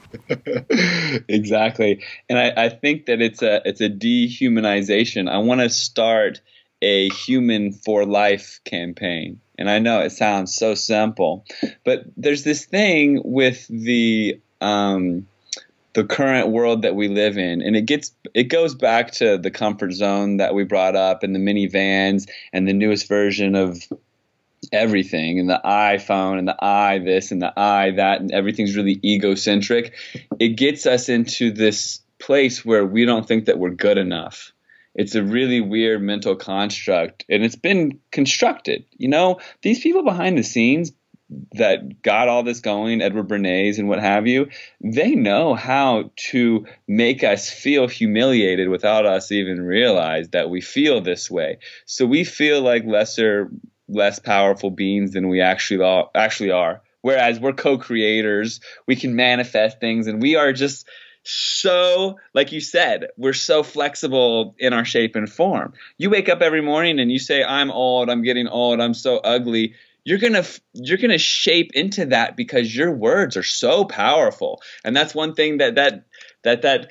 Exactly. And I, I think that it's a it's a dehumanization. I want to start a Human for Life campaign. And I know it sounds so simple, but there's this thing with the um, the current world that we live in, and it gets it goes back to the comfort zone that we brought up, and the minivans, and the newest version of everything, and the iPhone, and the I this, and the I that, and everything's really egocentric. It gets us into this place where we don't think that we're good enough. It's a really weird mental construct, and it's been constructed. You know, these people behind the scenes that got all this going, Edward Bernays and what have you, they know how to make us feel humiliated without us even realize that we feel this way. So we feel like lesser, less powerful beings than we actually are, actually are. Whereas we're co-creators, we can manifest things, and we are just so, like you said, we're so flexible in our shape and form. You wake up every morning and you say, I'm old, I'm getting old, I'm so ugly. You're gonna you're gonna shape into that because your words are so powerful, and that's one thing that that that that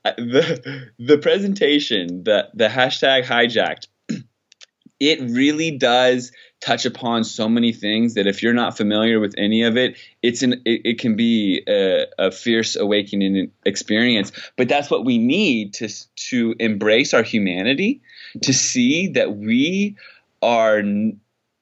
the the presentation, the the hashtag hijacked, it really does touch upon so many things that if you're not familiar with any of it, it's an it, it can be a, a fierce awakening experience. But that's what we need to to embrace our humanity, to see that we are n-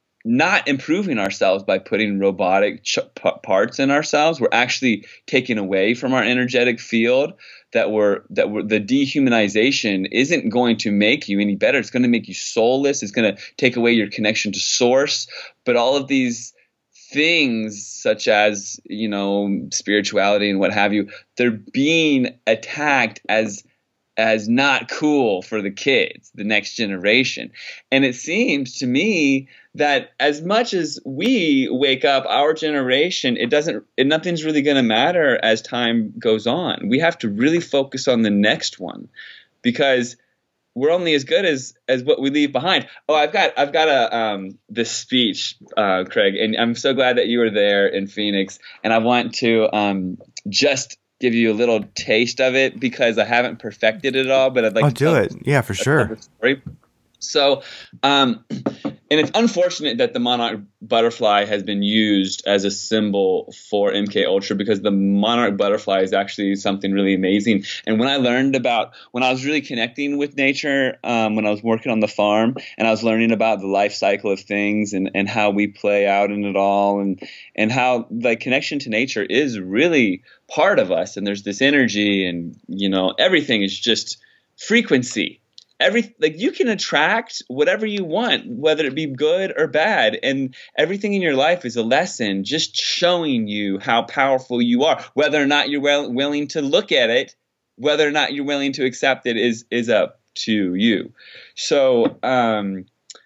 not improving ourselves by putting robotic ch- p- parts in ourselves. We're actually taking away from our energetic field. That we're that we're, the dehumanization isn't going to make you any better. It's going to make you soulless. It's going to take away your connection to source. But all of these things, such as, you know, spirituality and what have you, they're being attacked as as not cool for the kids, the next generation. And it seems to me that as much as we wake up, our generation, it doesn't, it, nothing's really going to matter as time goes on. We have to really focus on the next one, because we're only as good as as what we leave behind. Oh, I've got I've got a um, this speech, uh, Craig, and I'm so glad that you were there in Phoenix, and I want to um, just give you a little taste of it because I haven't perfected it all, but I'd like oh, to do tell it. Yeah, for sure. Story. So, um, and it's unfortunate that the monarch butterfly has been used as a symbol for M K Ultra, because the monarch butterfly is actually something really amazing. And when I learned about, when I was really connecting with nature, um, when I was working on the farm, and I was learning about the life cycle of things, and, and how we play out in it all, and, and how the connection to nature is really part of us. And there's this energy, and, you know, everything is just frequency. Every like you can attract whatever you want, whether it be good or bad, and everything in your life is a lesson, just showing you how powerful you are. Whether or not you're well, willing to look at it, whether or not you're willing to accept it, is is up to you. So um,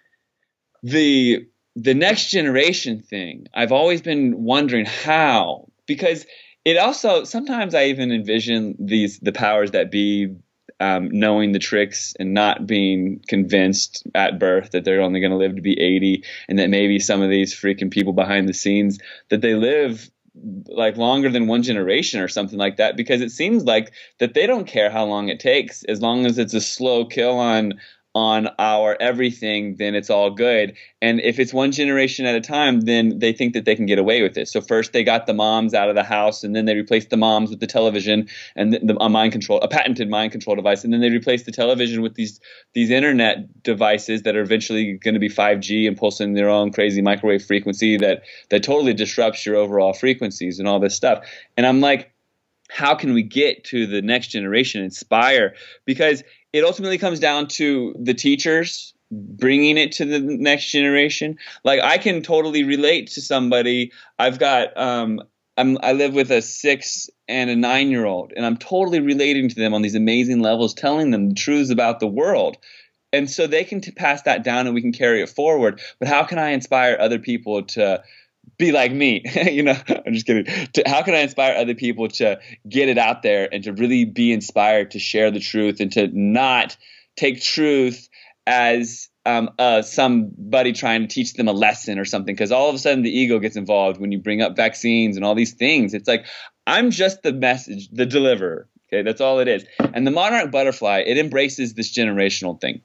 the the next generation thing, I've always been wondering how, because it also sometimes I even envision these the powers that be um, knowing the tricks and not being convinced at birth that they're only going to live to be eighty, and that maybe some of these freaking people behind the scenes, that they live like longer than one generation or something like that, because it seems like that they don't care how long it takes, as long as it's a slow kill on on our everything, then it's all good. And if it's one generation at a time, then they think that they can get away with it. So first they got the moms out of the house, and then they replaced the moms with the television and the, the a mind control, a patented mind control device, and then they replaced the television with these these internet devices that are eventually going to be five G and pulsing their own crazy microwave frequency that that totally disrupts your overall frequencies and all this stuff. And I'm like, how can we get to the next generation, inspire? Because it ultimately comes down to the teachers bringing it to the next generation. Like, I can totally relate to somebody. I've got, um, I'm, I live with a six and a nine year old, and I'm totally relating to them on these amazing levels, telling them the truths about the world. And so they can t- pass that down and we can carry it forward. But how can I inspire other people to be like me? You know, I'm just kidding. To, how can I inspire other people to get it out there and to really be inspired to share the truth and to not take truth as um, uh, somebody trying to teach them a lesson or something? Because all of a sudden the ego gets involved when you bring up vaccines and all these things. It's like, I'm just the message, the deliverer. Okay, that's all it is. And the monarch butterfly, it embraces this generational thing.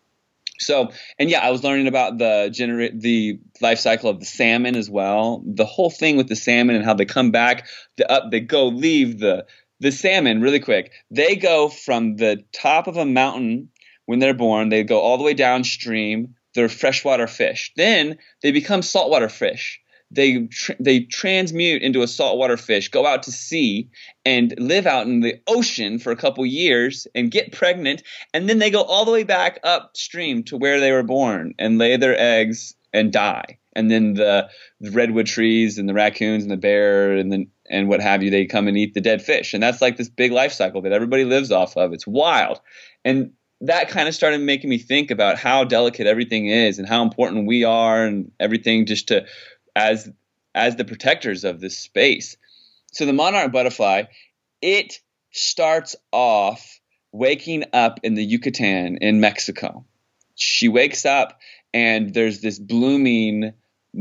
So, and yeah, I was learning about the genera- the life cycle of the salmon as well. The whole thing with the salmon and how they come back, the up, they go leave the the salmon really quick. They go from the top of a mountain when they're born. They go all the way downstream. They're freshwater fish. Then they become saltwater fish. They tr- they transmute into a saltwater fish, go out to sea, and live out in the ocean for a couple years and get pregnant, and then they go all the way back upstream to where they were born and lay their eggs and die. And then the, the redwood trees and the raccoons and the bear and then and what have you, they come and eat the dead fish. And that's like this big life cycle that everybody lives off of. It's wild. And that kind of started making me think about how delicate everything is and how important we are and everything, just to as as the protectors of this space. So the monarch butterfly, it starts off waking up in the Yucatan in Mexico. She wakes up and there's this blooming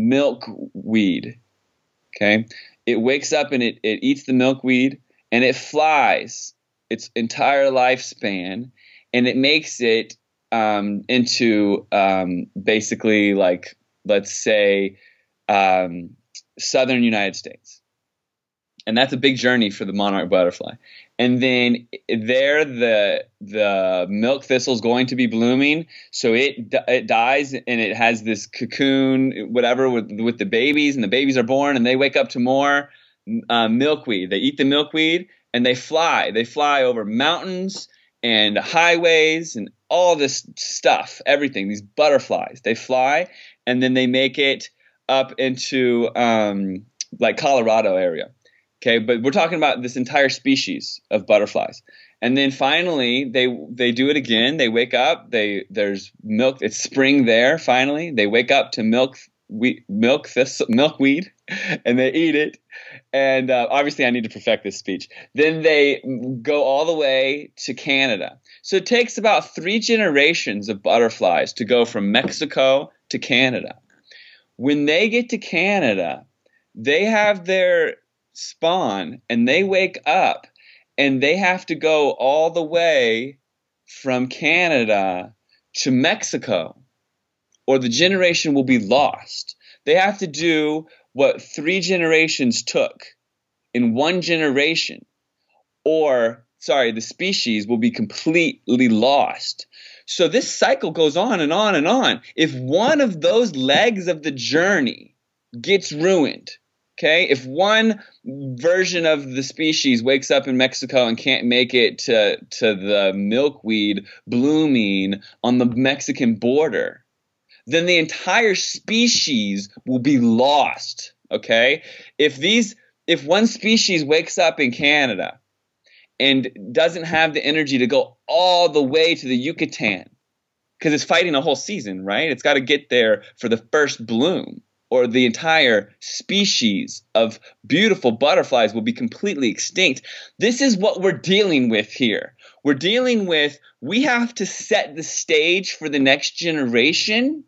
milkweed. Okay, it wakes up and it, it eats the milkweed and it flies its entire lifespan, and it makes it um, into um, basically, like, let's say, Um, southern United States. And that's a big journey for the monarch butterfly. And then there the the milk thistle is going to be blooming, so it it dies and it has this cocoon, whatever, with with the babies, and the babies are born and they wake up to more uh, milkweed. They eat the milkweed and they fly. They fly over mountains and highways and all this stuff, everything, these butterflies. They fly and then they make it up into um, like Colorado area. Okay, but we're talking about this entire species of butterflies. And then finally they they do it again. They wake up, they there's milk, it's spring there finally. They wake up to milk we, milk this milkweed and they eat it. And uh, obviously I need to perfect this speech. Then they go all the way to Canada. So it takes about three generations of butterflies to go from Mexico to Canada. When they get to Canada, they have their spawn and they wake up and they have to go all the way from Canada to Mexico, or the generation will be lost. They have to do what three generations took in one generation, or, sorry, the species will be completely lost. So this cycle goes on and on and on. If one of those legs of the journey gets ruined, okay, if one version of the species wakes up in Mexico and can't make it to, to the milkweed blooming on the Mexican border, then the entire species will be lost, okay? If these, if one species wakes up in Canada and doesn't have the energy to go all the way to the Yucatan, because it's fighting a whole season, right? It's got to get there for the first bloom, or the entire species of beautiful butterflies will be completely extinct. This is what we're dealing with here. We're dealing with, we have to set the stage for the next generation,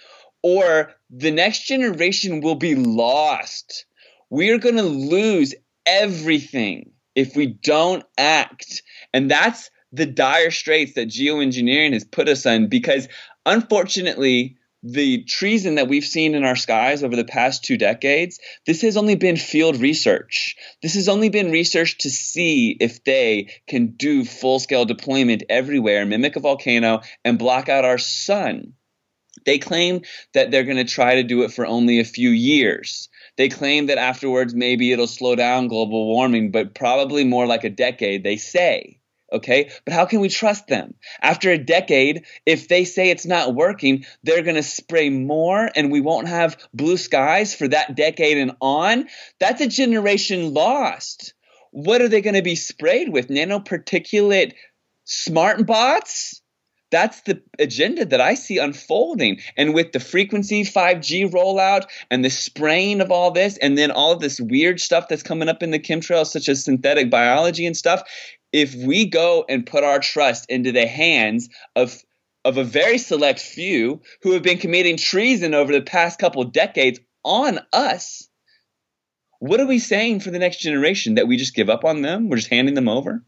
or the next generation will be lost. We're going to lose everything if we don't act. And that's the dire straits that geoengineering has put us in, because unfortunately, the treason that we've seen in our skies over the past two decades, this has only been field research. This has only been research to see if they can do full-scale deployment everywhere, mimic a volcano, and block out our sun. They claim that they're going to try to do it for only a few years. They claim that afterwards maybe it'll slow down global warming, but probably more like a decade, they say. Okay, but how can we trust them? After a decade, if they say it's not working, they're going to spray more and we won't have blue skies for that decade and on. That's a generation lost. What are they going to be sprayed with? Nanoparticulate smart bots? That's the agenda that I see unfolding. And with the frequency five G rollout and the spraying of all this, and then all of this weird stuff that's coming up in the chemtrails, such as synthetic biology and stuff, if we go and put our trust into the hands of of a very select few who have been committing treason over the past couple of decades on us, what are we saying for the next generation? That we just give up on them? We're just handing them over?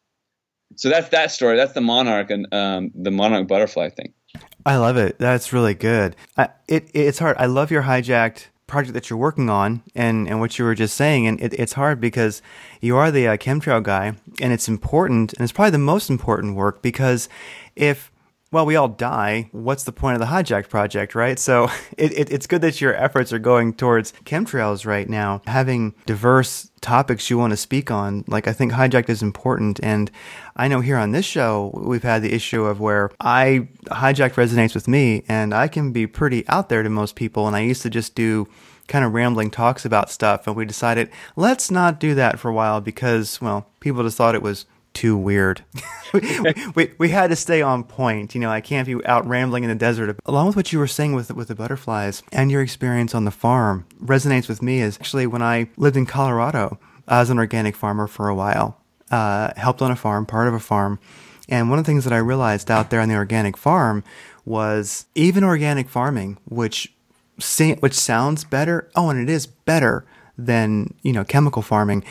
So that's that story. That's the monarch and um, the monarch butterfly thing. I love it. That's really good. I, it it's hard. I love your hijacked project that you're working on and, and what you were just saying. And it, it's hard because you are the uh, chemtrail guy, and it's important, and it's probably the most important work, because if, well, we all die, what's the point of the hijacked project, right? So it, it, it's good that your efforts are going towards chemtrails right now. Having diverse topics you want to speak on, like, I think hijacked is important. And I know here on this show, we've had the issue of where I, hijacked resonates with me, and I can be pretty out there to most people. And I used to just do kind of rambling talks about stuff. And we decided, let's not do that for a while because, well, people just thought it was too weird. we, we we had to stay on point. You know, I can't be out rambling in the desert. Along with what you were saying with with the butterflies and your experience on the farm resonates with me. Is actually when I lived in Colorado, I was an organic farmer for a while, uh, helped on a farm, part of a farm. And one of the things that I realized out there on the organic farm was even organic farming, which which sounds better. Oh, and it is better than, you know, chemical farming.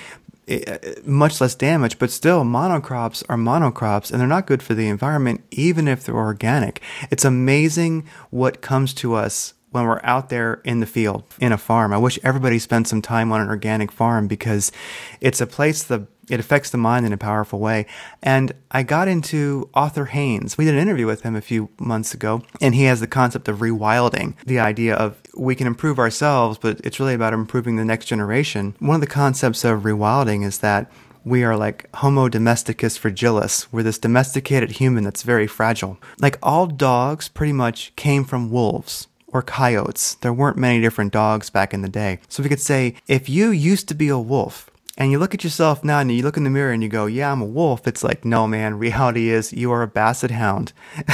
Much less damage, but still monocrops are monocrops, and they're not good for the environment, even if they're organic. It's amazing what comes to us when we're out there in the field, in a farm. I wish everybody spent some time on an organic farm, because it's a place that it affects the mind in a powerful way. And I got into Arthur Haynes. We did an interview with him a few months ago, and he has the concept of rewilding, the idea of we can improve ourselves, but it's really about improving the next generation. One of the concepts of rewilding is that we are like Homo domesticus fragilis. We're this domesticated human that's very fragile. Like, all dogs pretty much came from wolves or coyotes. There weren't many different dogs back in the day. So we could say, if you used to be a wolf, and you look at yourself now and you look in the mirror and you go, yeah, I'm a wolf. It's like, no, man, reality is you are a basset hound.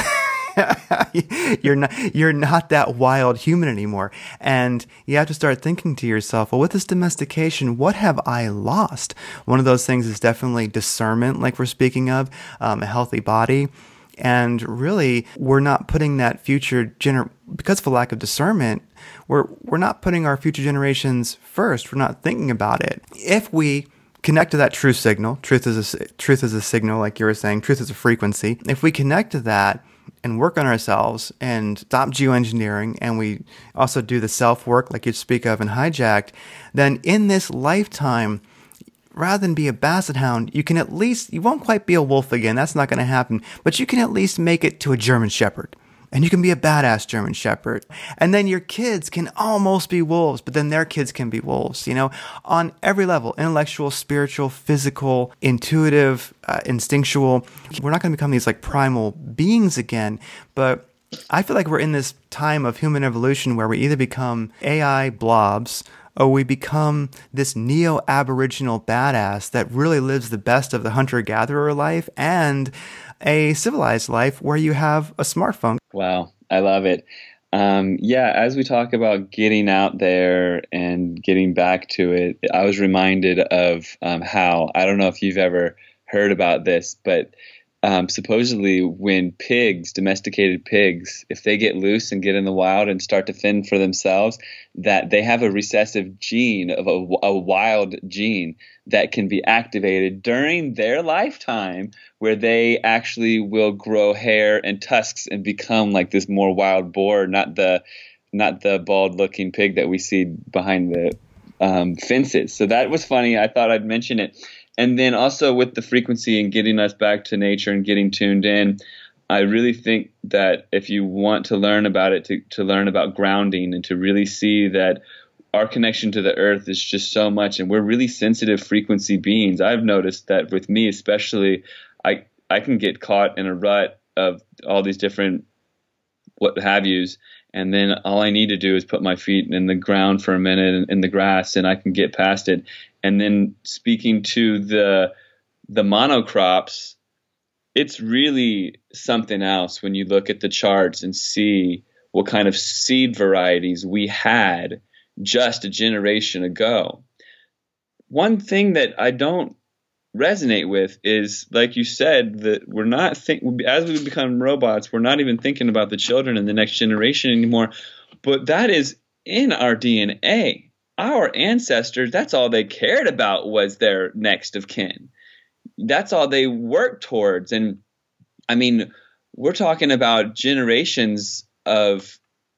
you're not, you're not that wild human anymore. And you have to start thinking to yourself, well, with this domestication, what have I lost? One of those things is definitely discernment, like we're speaking of, um, a healthy body. And really, we're not putting that future gener, because of a lack of discernment, we're we're not putting our future generations first. We're not thinking about it. If we connect to that truth signal, truth is a truth is a signal, like you were saying, truth is a frequency. If we connect to that and work on ourselves and stop geoengineering, and we also do the self work, like you speak of in Hijacked, then in this lifetime, rather than be a basset hound, you can at least, you won't quite be a wolf again, that's not going to happen, but you can at least make it to a German Shepherd. And you can be a badass German Shepherd. And then your kids can almost be wolves, but then their kids can be wolves, you know, on every level, intellectual, spiritual, physical, intuitive, uh, instinctual. We're not going to become these like primal beings again, but I feel like we're in this time of human evolution where we either become A I blobs, or we become this neo-aboriginal badass that really lives the best of the hunter-gatherer life and a civilized life where you have a smartphone. Wow, I love it. Um, yeah, as we talk about getting out there and getting back to it, I was reminded of um, how, I don't know if you've ever heard about this, but um, supposedly when pigs, domesticated pigs, if they get loose and get in the wild and start to fend for themselves, that they have a recessive gene of a, a wild gene that can be activated during their lifetime, where they actually will grow hair and tusks and become like this more wild boar, not the not the bald looking pig that we see behind the um, fences. So that was funny. I thought I'd mention it. And then also with the frequency and getting us back to nature and getting tuned in, I really think that if you want to learn about it, to, to learn about grounding and to really see that our connection to the earth is just so much, and we're really sensitive frequency beings. I've noticed that with me especially, I I can get caught in a rut of all these different what have yous, and then all I need to do is put my feet in the ground for a minute in, in the grass, and I can get past it. And then speaking to the the monocrops, it's really something else when you look at the charts and see what kind of seed varieties we had just a generation ago. One thing that I don't resonate with is, like you said, that we're not think as we become robots, we're not even thinking about the children and the next generation anymore. But that is in our D N A. Our ancestors, that's all they cared about was their next of kin. That's all they worked towards. And I mean, we're talking about generations of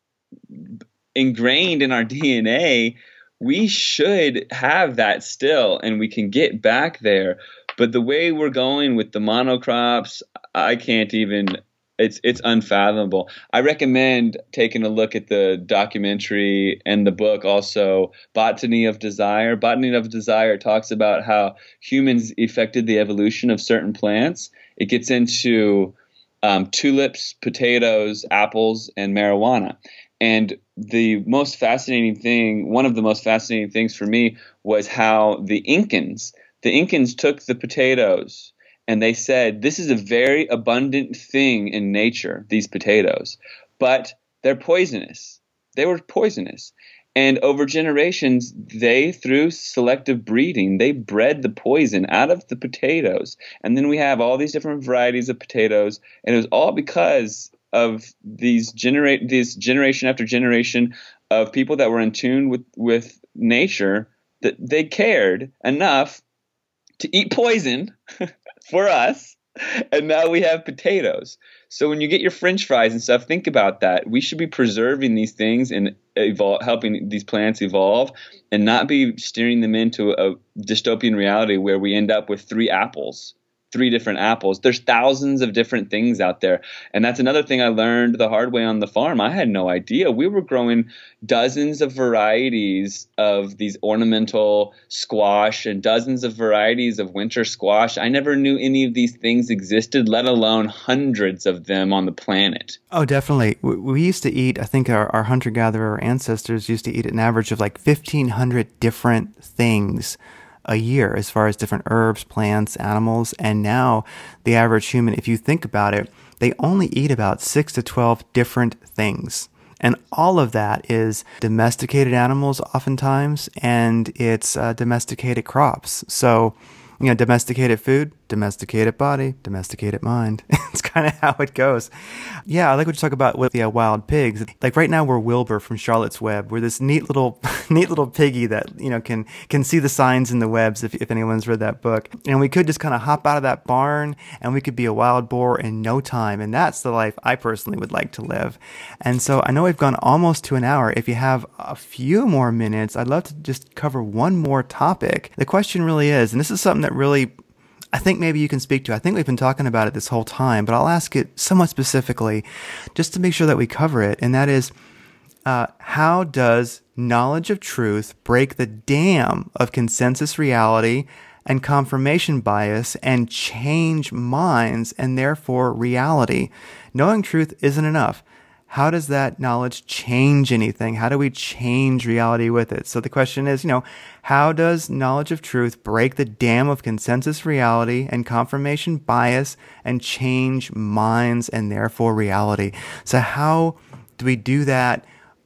ingrained in our D N A. We should have that still, and we can get back there. But the way we're going with the monocrops, I can't even, it's it's unfathomable. I recommend taking a look at the documentary and the book also, Botany of Desire. Botany of Desire talks about how humans affected the evolution of certain plants. It gets into um, tulips, potatoes, apples, and marijuana. And the most fascinating thing, one of the most fascinating things for me was how the Incans, the Incans took the potatoes and they said, this is a very abundant thing in nature, these potatoes, but they're poisonous. They were poisonous. And over generations, they, through selective breeding, they bred the poison out of the potatoes. And then we have all these different varieties of potatoes. And it was all because of these generate these generation after generation of people that were in tune with, with nature, that they cared enough to eat poison for us. And now we have potatoes. So when you get your French fries and stuff, think about that. We should be preserving these things and evol- helping these plants evolve, and not be steering them into a dystopian reality where we end up with three apples. Three different apples. There's thousands of different things out there. And that's another thing I learned the hard way on the farm. I had no idea. We were growing dozens of varieties of these ornamental squash and dozens of varieties of winter squash. I never knew any of these things existed, let alone hundreds of them on the planet. Oh, definitely. We used to eat, I think our, our hunter-gatherer ancestors used to eat an average of like fifteen hundred different things a year, as far as different herbs, plants, animals. And now the average human, if you think about it, they only eat about six to twelve different things. And all of that is domesticated animals oftentimes, and it's uh, domesticated crops. So, you know, domesticated food, domesticated body, domesticated mind. It's kind of how it goes. Yeah, I like what you talk about with the uh, wild pigs. Like right now we're Wilbur from Charlotte's Web. We're this neat little neat little piggy that, you know, can can see the signs in the webs if, if anyone's read that book. And we could just kind of hop out of that barn and we could be a wild boar in no time. And that's the life I personally would like to live. And so I know we've gone almost to an hour. If you have a few more minutes, I'd love to just cover one more topic. The question really is, and this is something that really I think maybe you can speak to. I think we've been talking about it this whole time, but I'll ask it somewhat specifically just to make sure that we cover it. And that is, uh, how does knowledge of truth break the dam of consensus reality and confirmation bias and change minds and therefore reality? Knowing truth isn't enough. How does that knowledge change anything? How do we change reality with it? So the question is, you know, how does knowledge of truth break the dam of consensus reality and confirmation bias and change minds and therefore reality? So how do we do that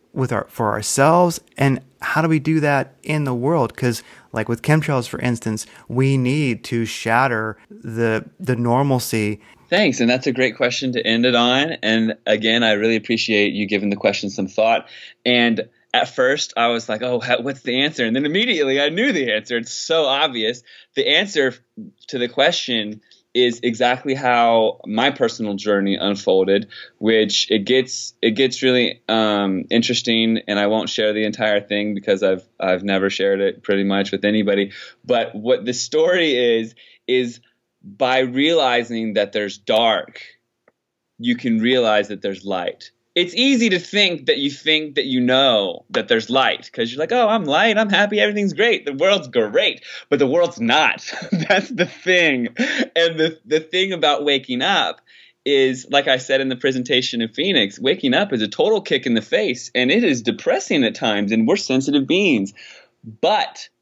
with our for ourselves, and how do we do that in the world? Because like with chemtrails, for instance, we need to shatter the the normalcy. Thanks, and that's a great question to end it on. And again, I really appreciate you giving the question some thought. And at first, I was like, oh, how, what's the answer? And then immediately I knew the answer. It's so obvious. The answer to the question is exactly how my personal journey unfolded, which it gets it gets really um, interesting, and I won't share the entire thing because I've I've never shared it pretty much with anybody. But what the story is is by realizing that there's dark, you can realize that there's light. It's easy to think that you think that you know that there's light because you're like, oh, I'm light, I'm happy, everything's great, the world's great, but the world's not. That's the thing. And the, the thing about waking up is, like I said in the presentation in Phoenix, waking up is a total kick in the face, and it is depressing at times, and we're sensitive beings. But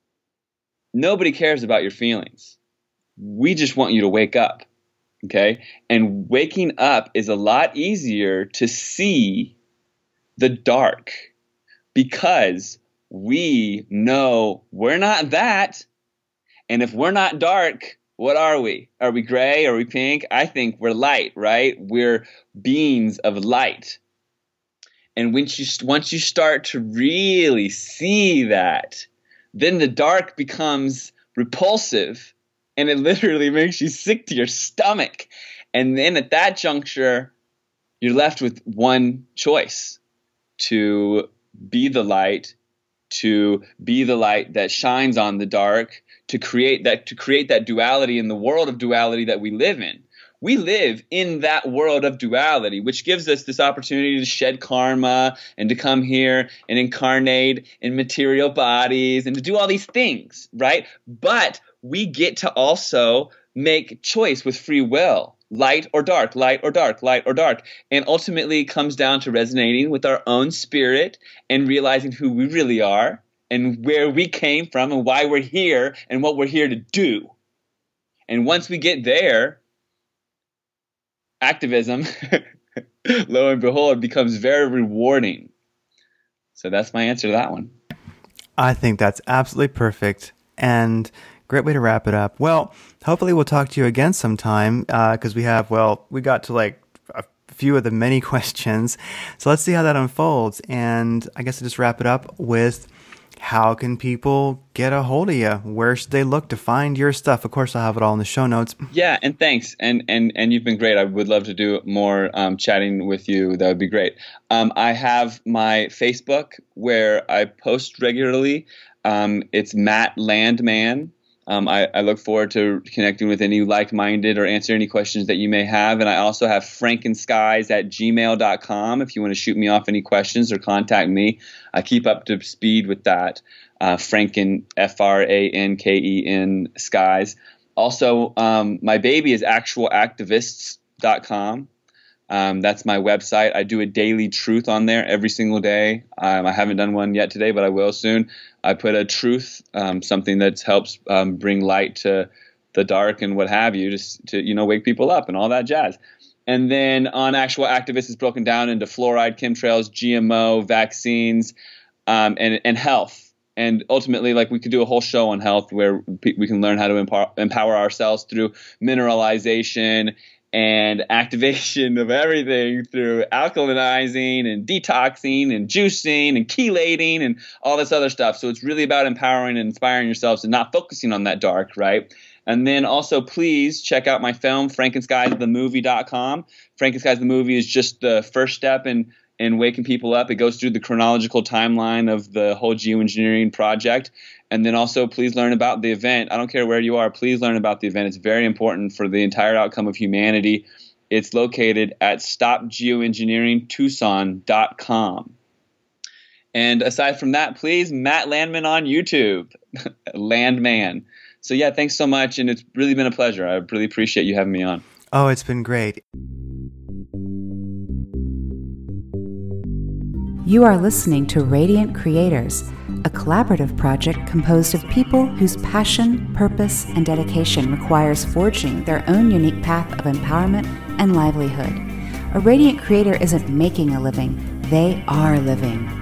nobody cares about your feelings. We just want you to wake up. Okay. And waking up is a lot easier to see the dark because we know we're not that. And if we're not dark, what are we? Are we gray? Are we pink? I think we're light, right? We're beings of light. And once you, once you start to really see that, then the dark becomes repulsive. And it literally makes you sick to your stomach. And then at that juncture, you're left with one choice: to be the light, to be the light that shines on the dark, to create that to create that duality in the world of duality that we live in. We live in that world of duality, which gives us this opportunity to shed karma and to come here and incarnate in material bodies and to do all these things, right? But we get to also make choice with free will, light or dark, light or dark, light or dark. And ultimately it comes down to resonating with our own spirit and realizing who we really are and where we came from and why we're here and what we're here to do. And once we get there, activism, lo and behold, becomes very rewarding. So that's my answer to that one. I think that's absolutely perfect. And great way to wrap it up. Well, hopefully we'll talk to you again sometime because uh, we have, well, we got to like a few of the many questions. So let's see how that unfolds. And I guess I'll just wrap it up with, how can people get a hold of you? Where should they look to find your stuff? Of course, I'll have it all in the show notes. Yeah, and thanks. And and and you've been great. I would love to do more um, chatting with you. That would be great. Um, I have my Facebook where I post regularly. Um, it's Matt Landman. Um, I, I look forward to connecting with any like-minded or answer any questions that you may have. And I also have frankenskies at gmail dot com if you want to shoot me off any questions or contact me. I keep up to speed with that. Uh, Franken, F R A N K E N, skies. Also, um, my baby is actual activists dot com. Um, that's my website. I do a daily truth on there every single day. Um, I haven't done one yet today, but I will soon. I put a truth, um, something that helps um, bring light to the dark and what have you, just to, you know, wake people up and all that jazz. And then on Actual Activists, it's broken down into fluoride, chemtrails, G M O, vaccines, um, and, and health. And ultimately, like, we could do a whole show on health where we can learn how to empower, empower ourselves through mineralization and activation of everything through alkalinizing and detoxing and juicing and chelating and all this other stuff. So it's really about empowering and inspiring yourselves and not focusing on that dark, right? And then also, please check out my film, frankenskies the movie dot com. Frankenskies the Movie is just the first step in in waking people up. It goes through the chronological timeline of the whole geoengineering project. And then also, please learn about the event. I don't care where you are. Please learn about the event. It's very important for the entire outcome of humanity. It's located at stop geoengineering tucson dot com. And aside from that, please, Matt Landman on YouTube. Landman. So yeah, thanks so much. And it's really been a pleasure. I really appreciate you having me on. Oh, it's been great. You are listening to Radiant Creators, a collaborative project composed of people whose passion, purpose, and dedication requires forging their own unique path of empowerment and livelihood. A radiant creator isn't making a living, They are living.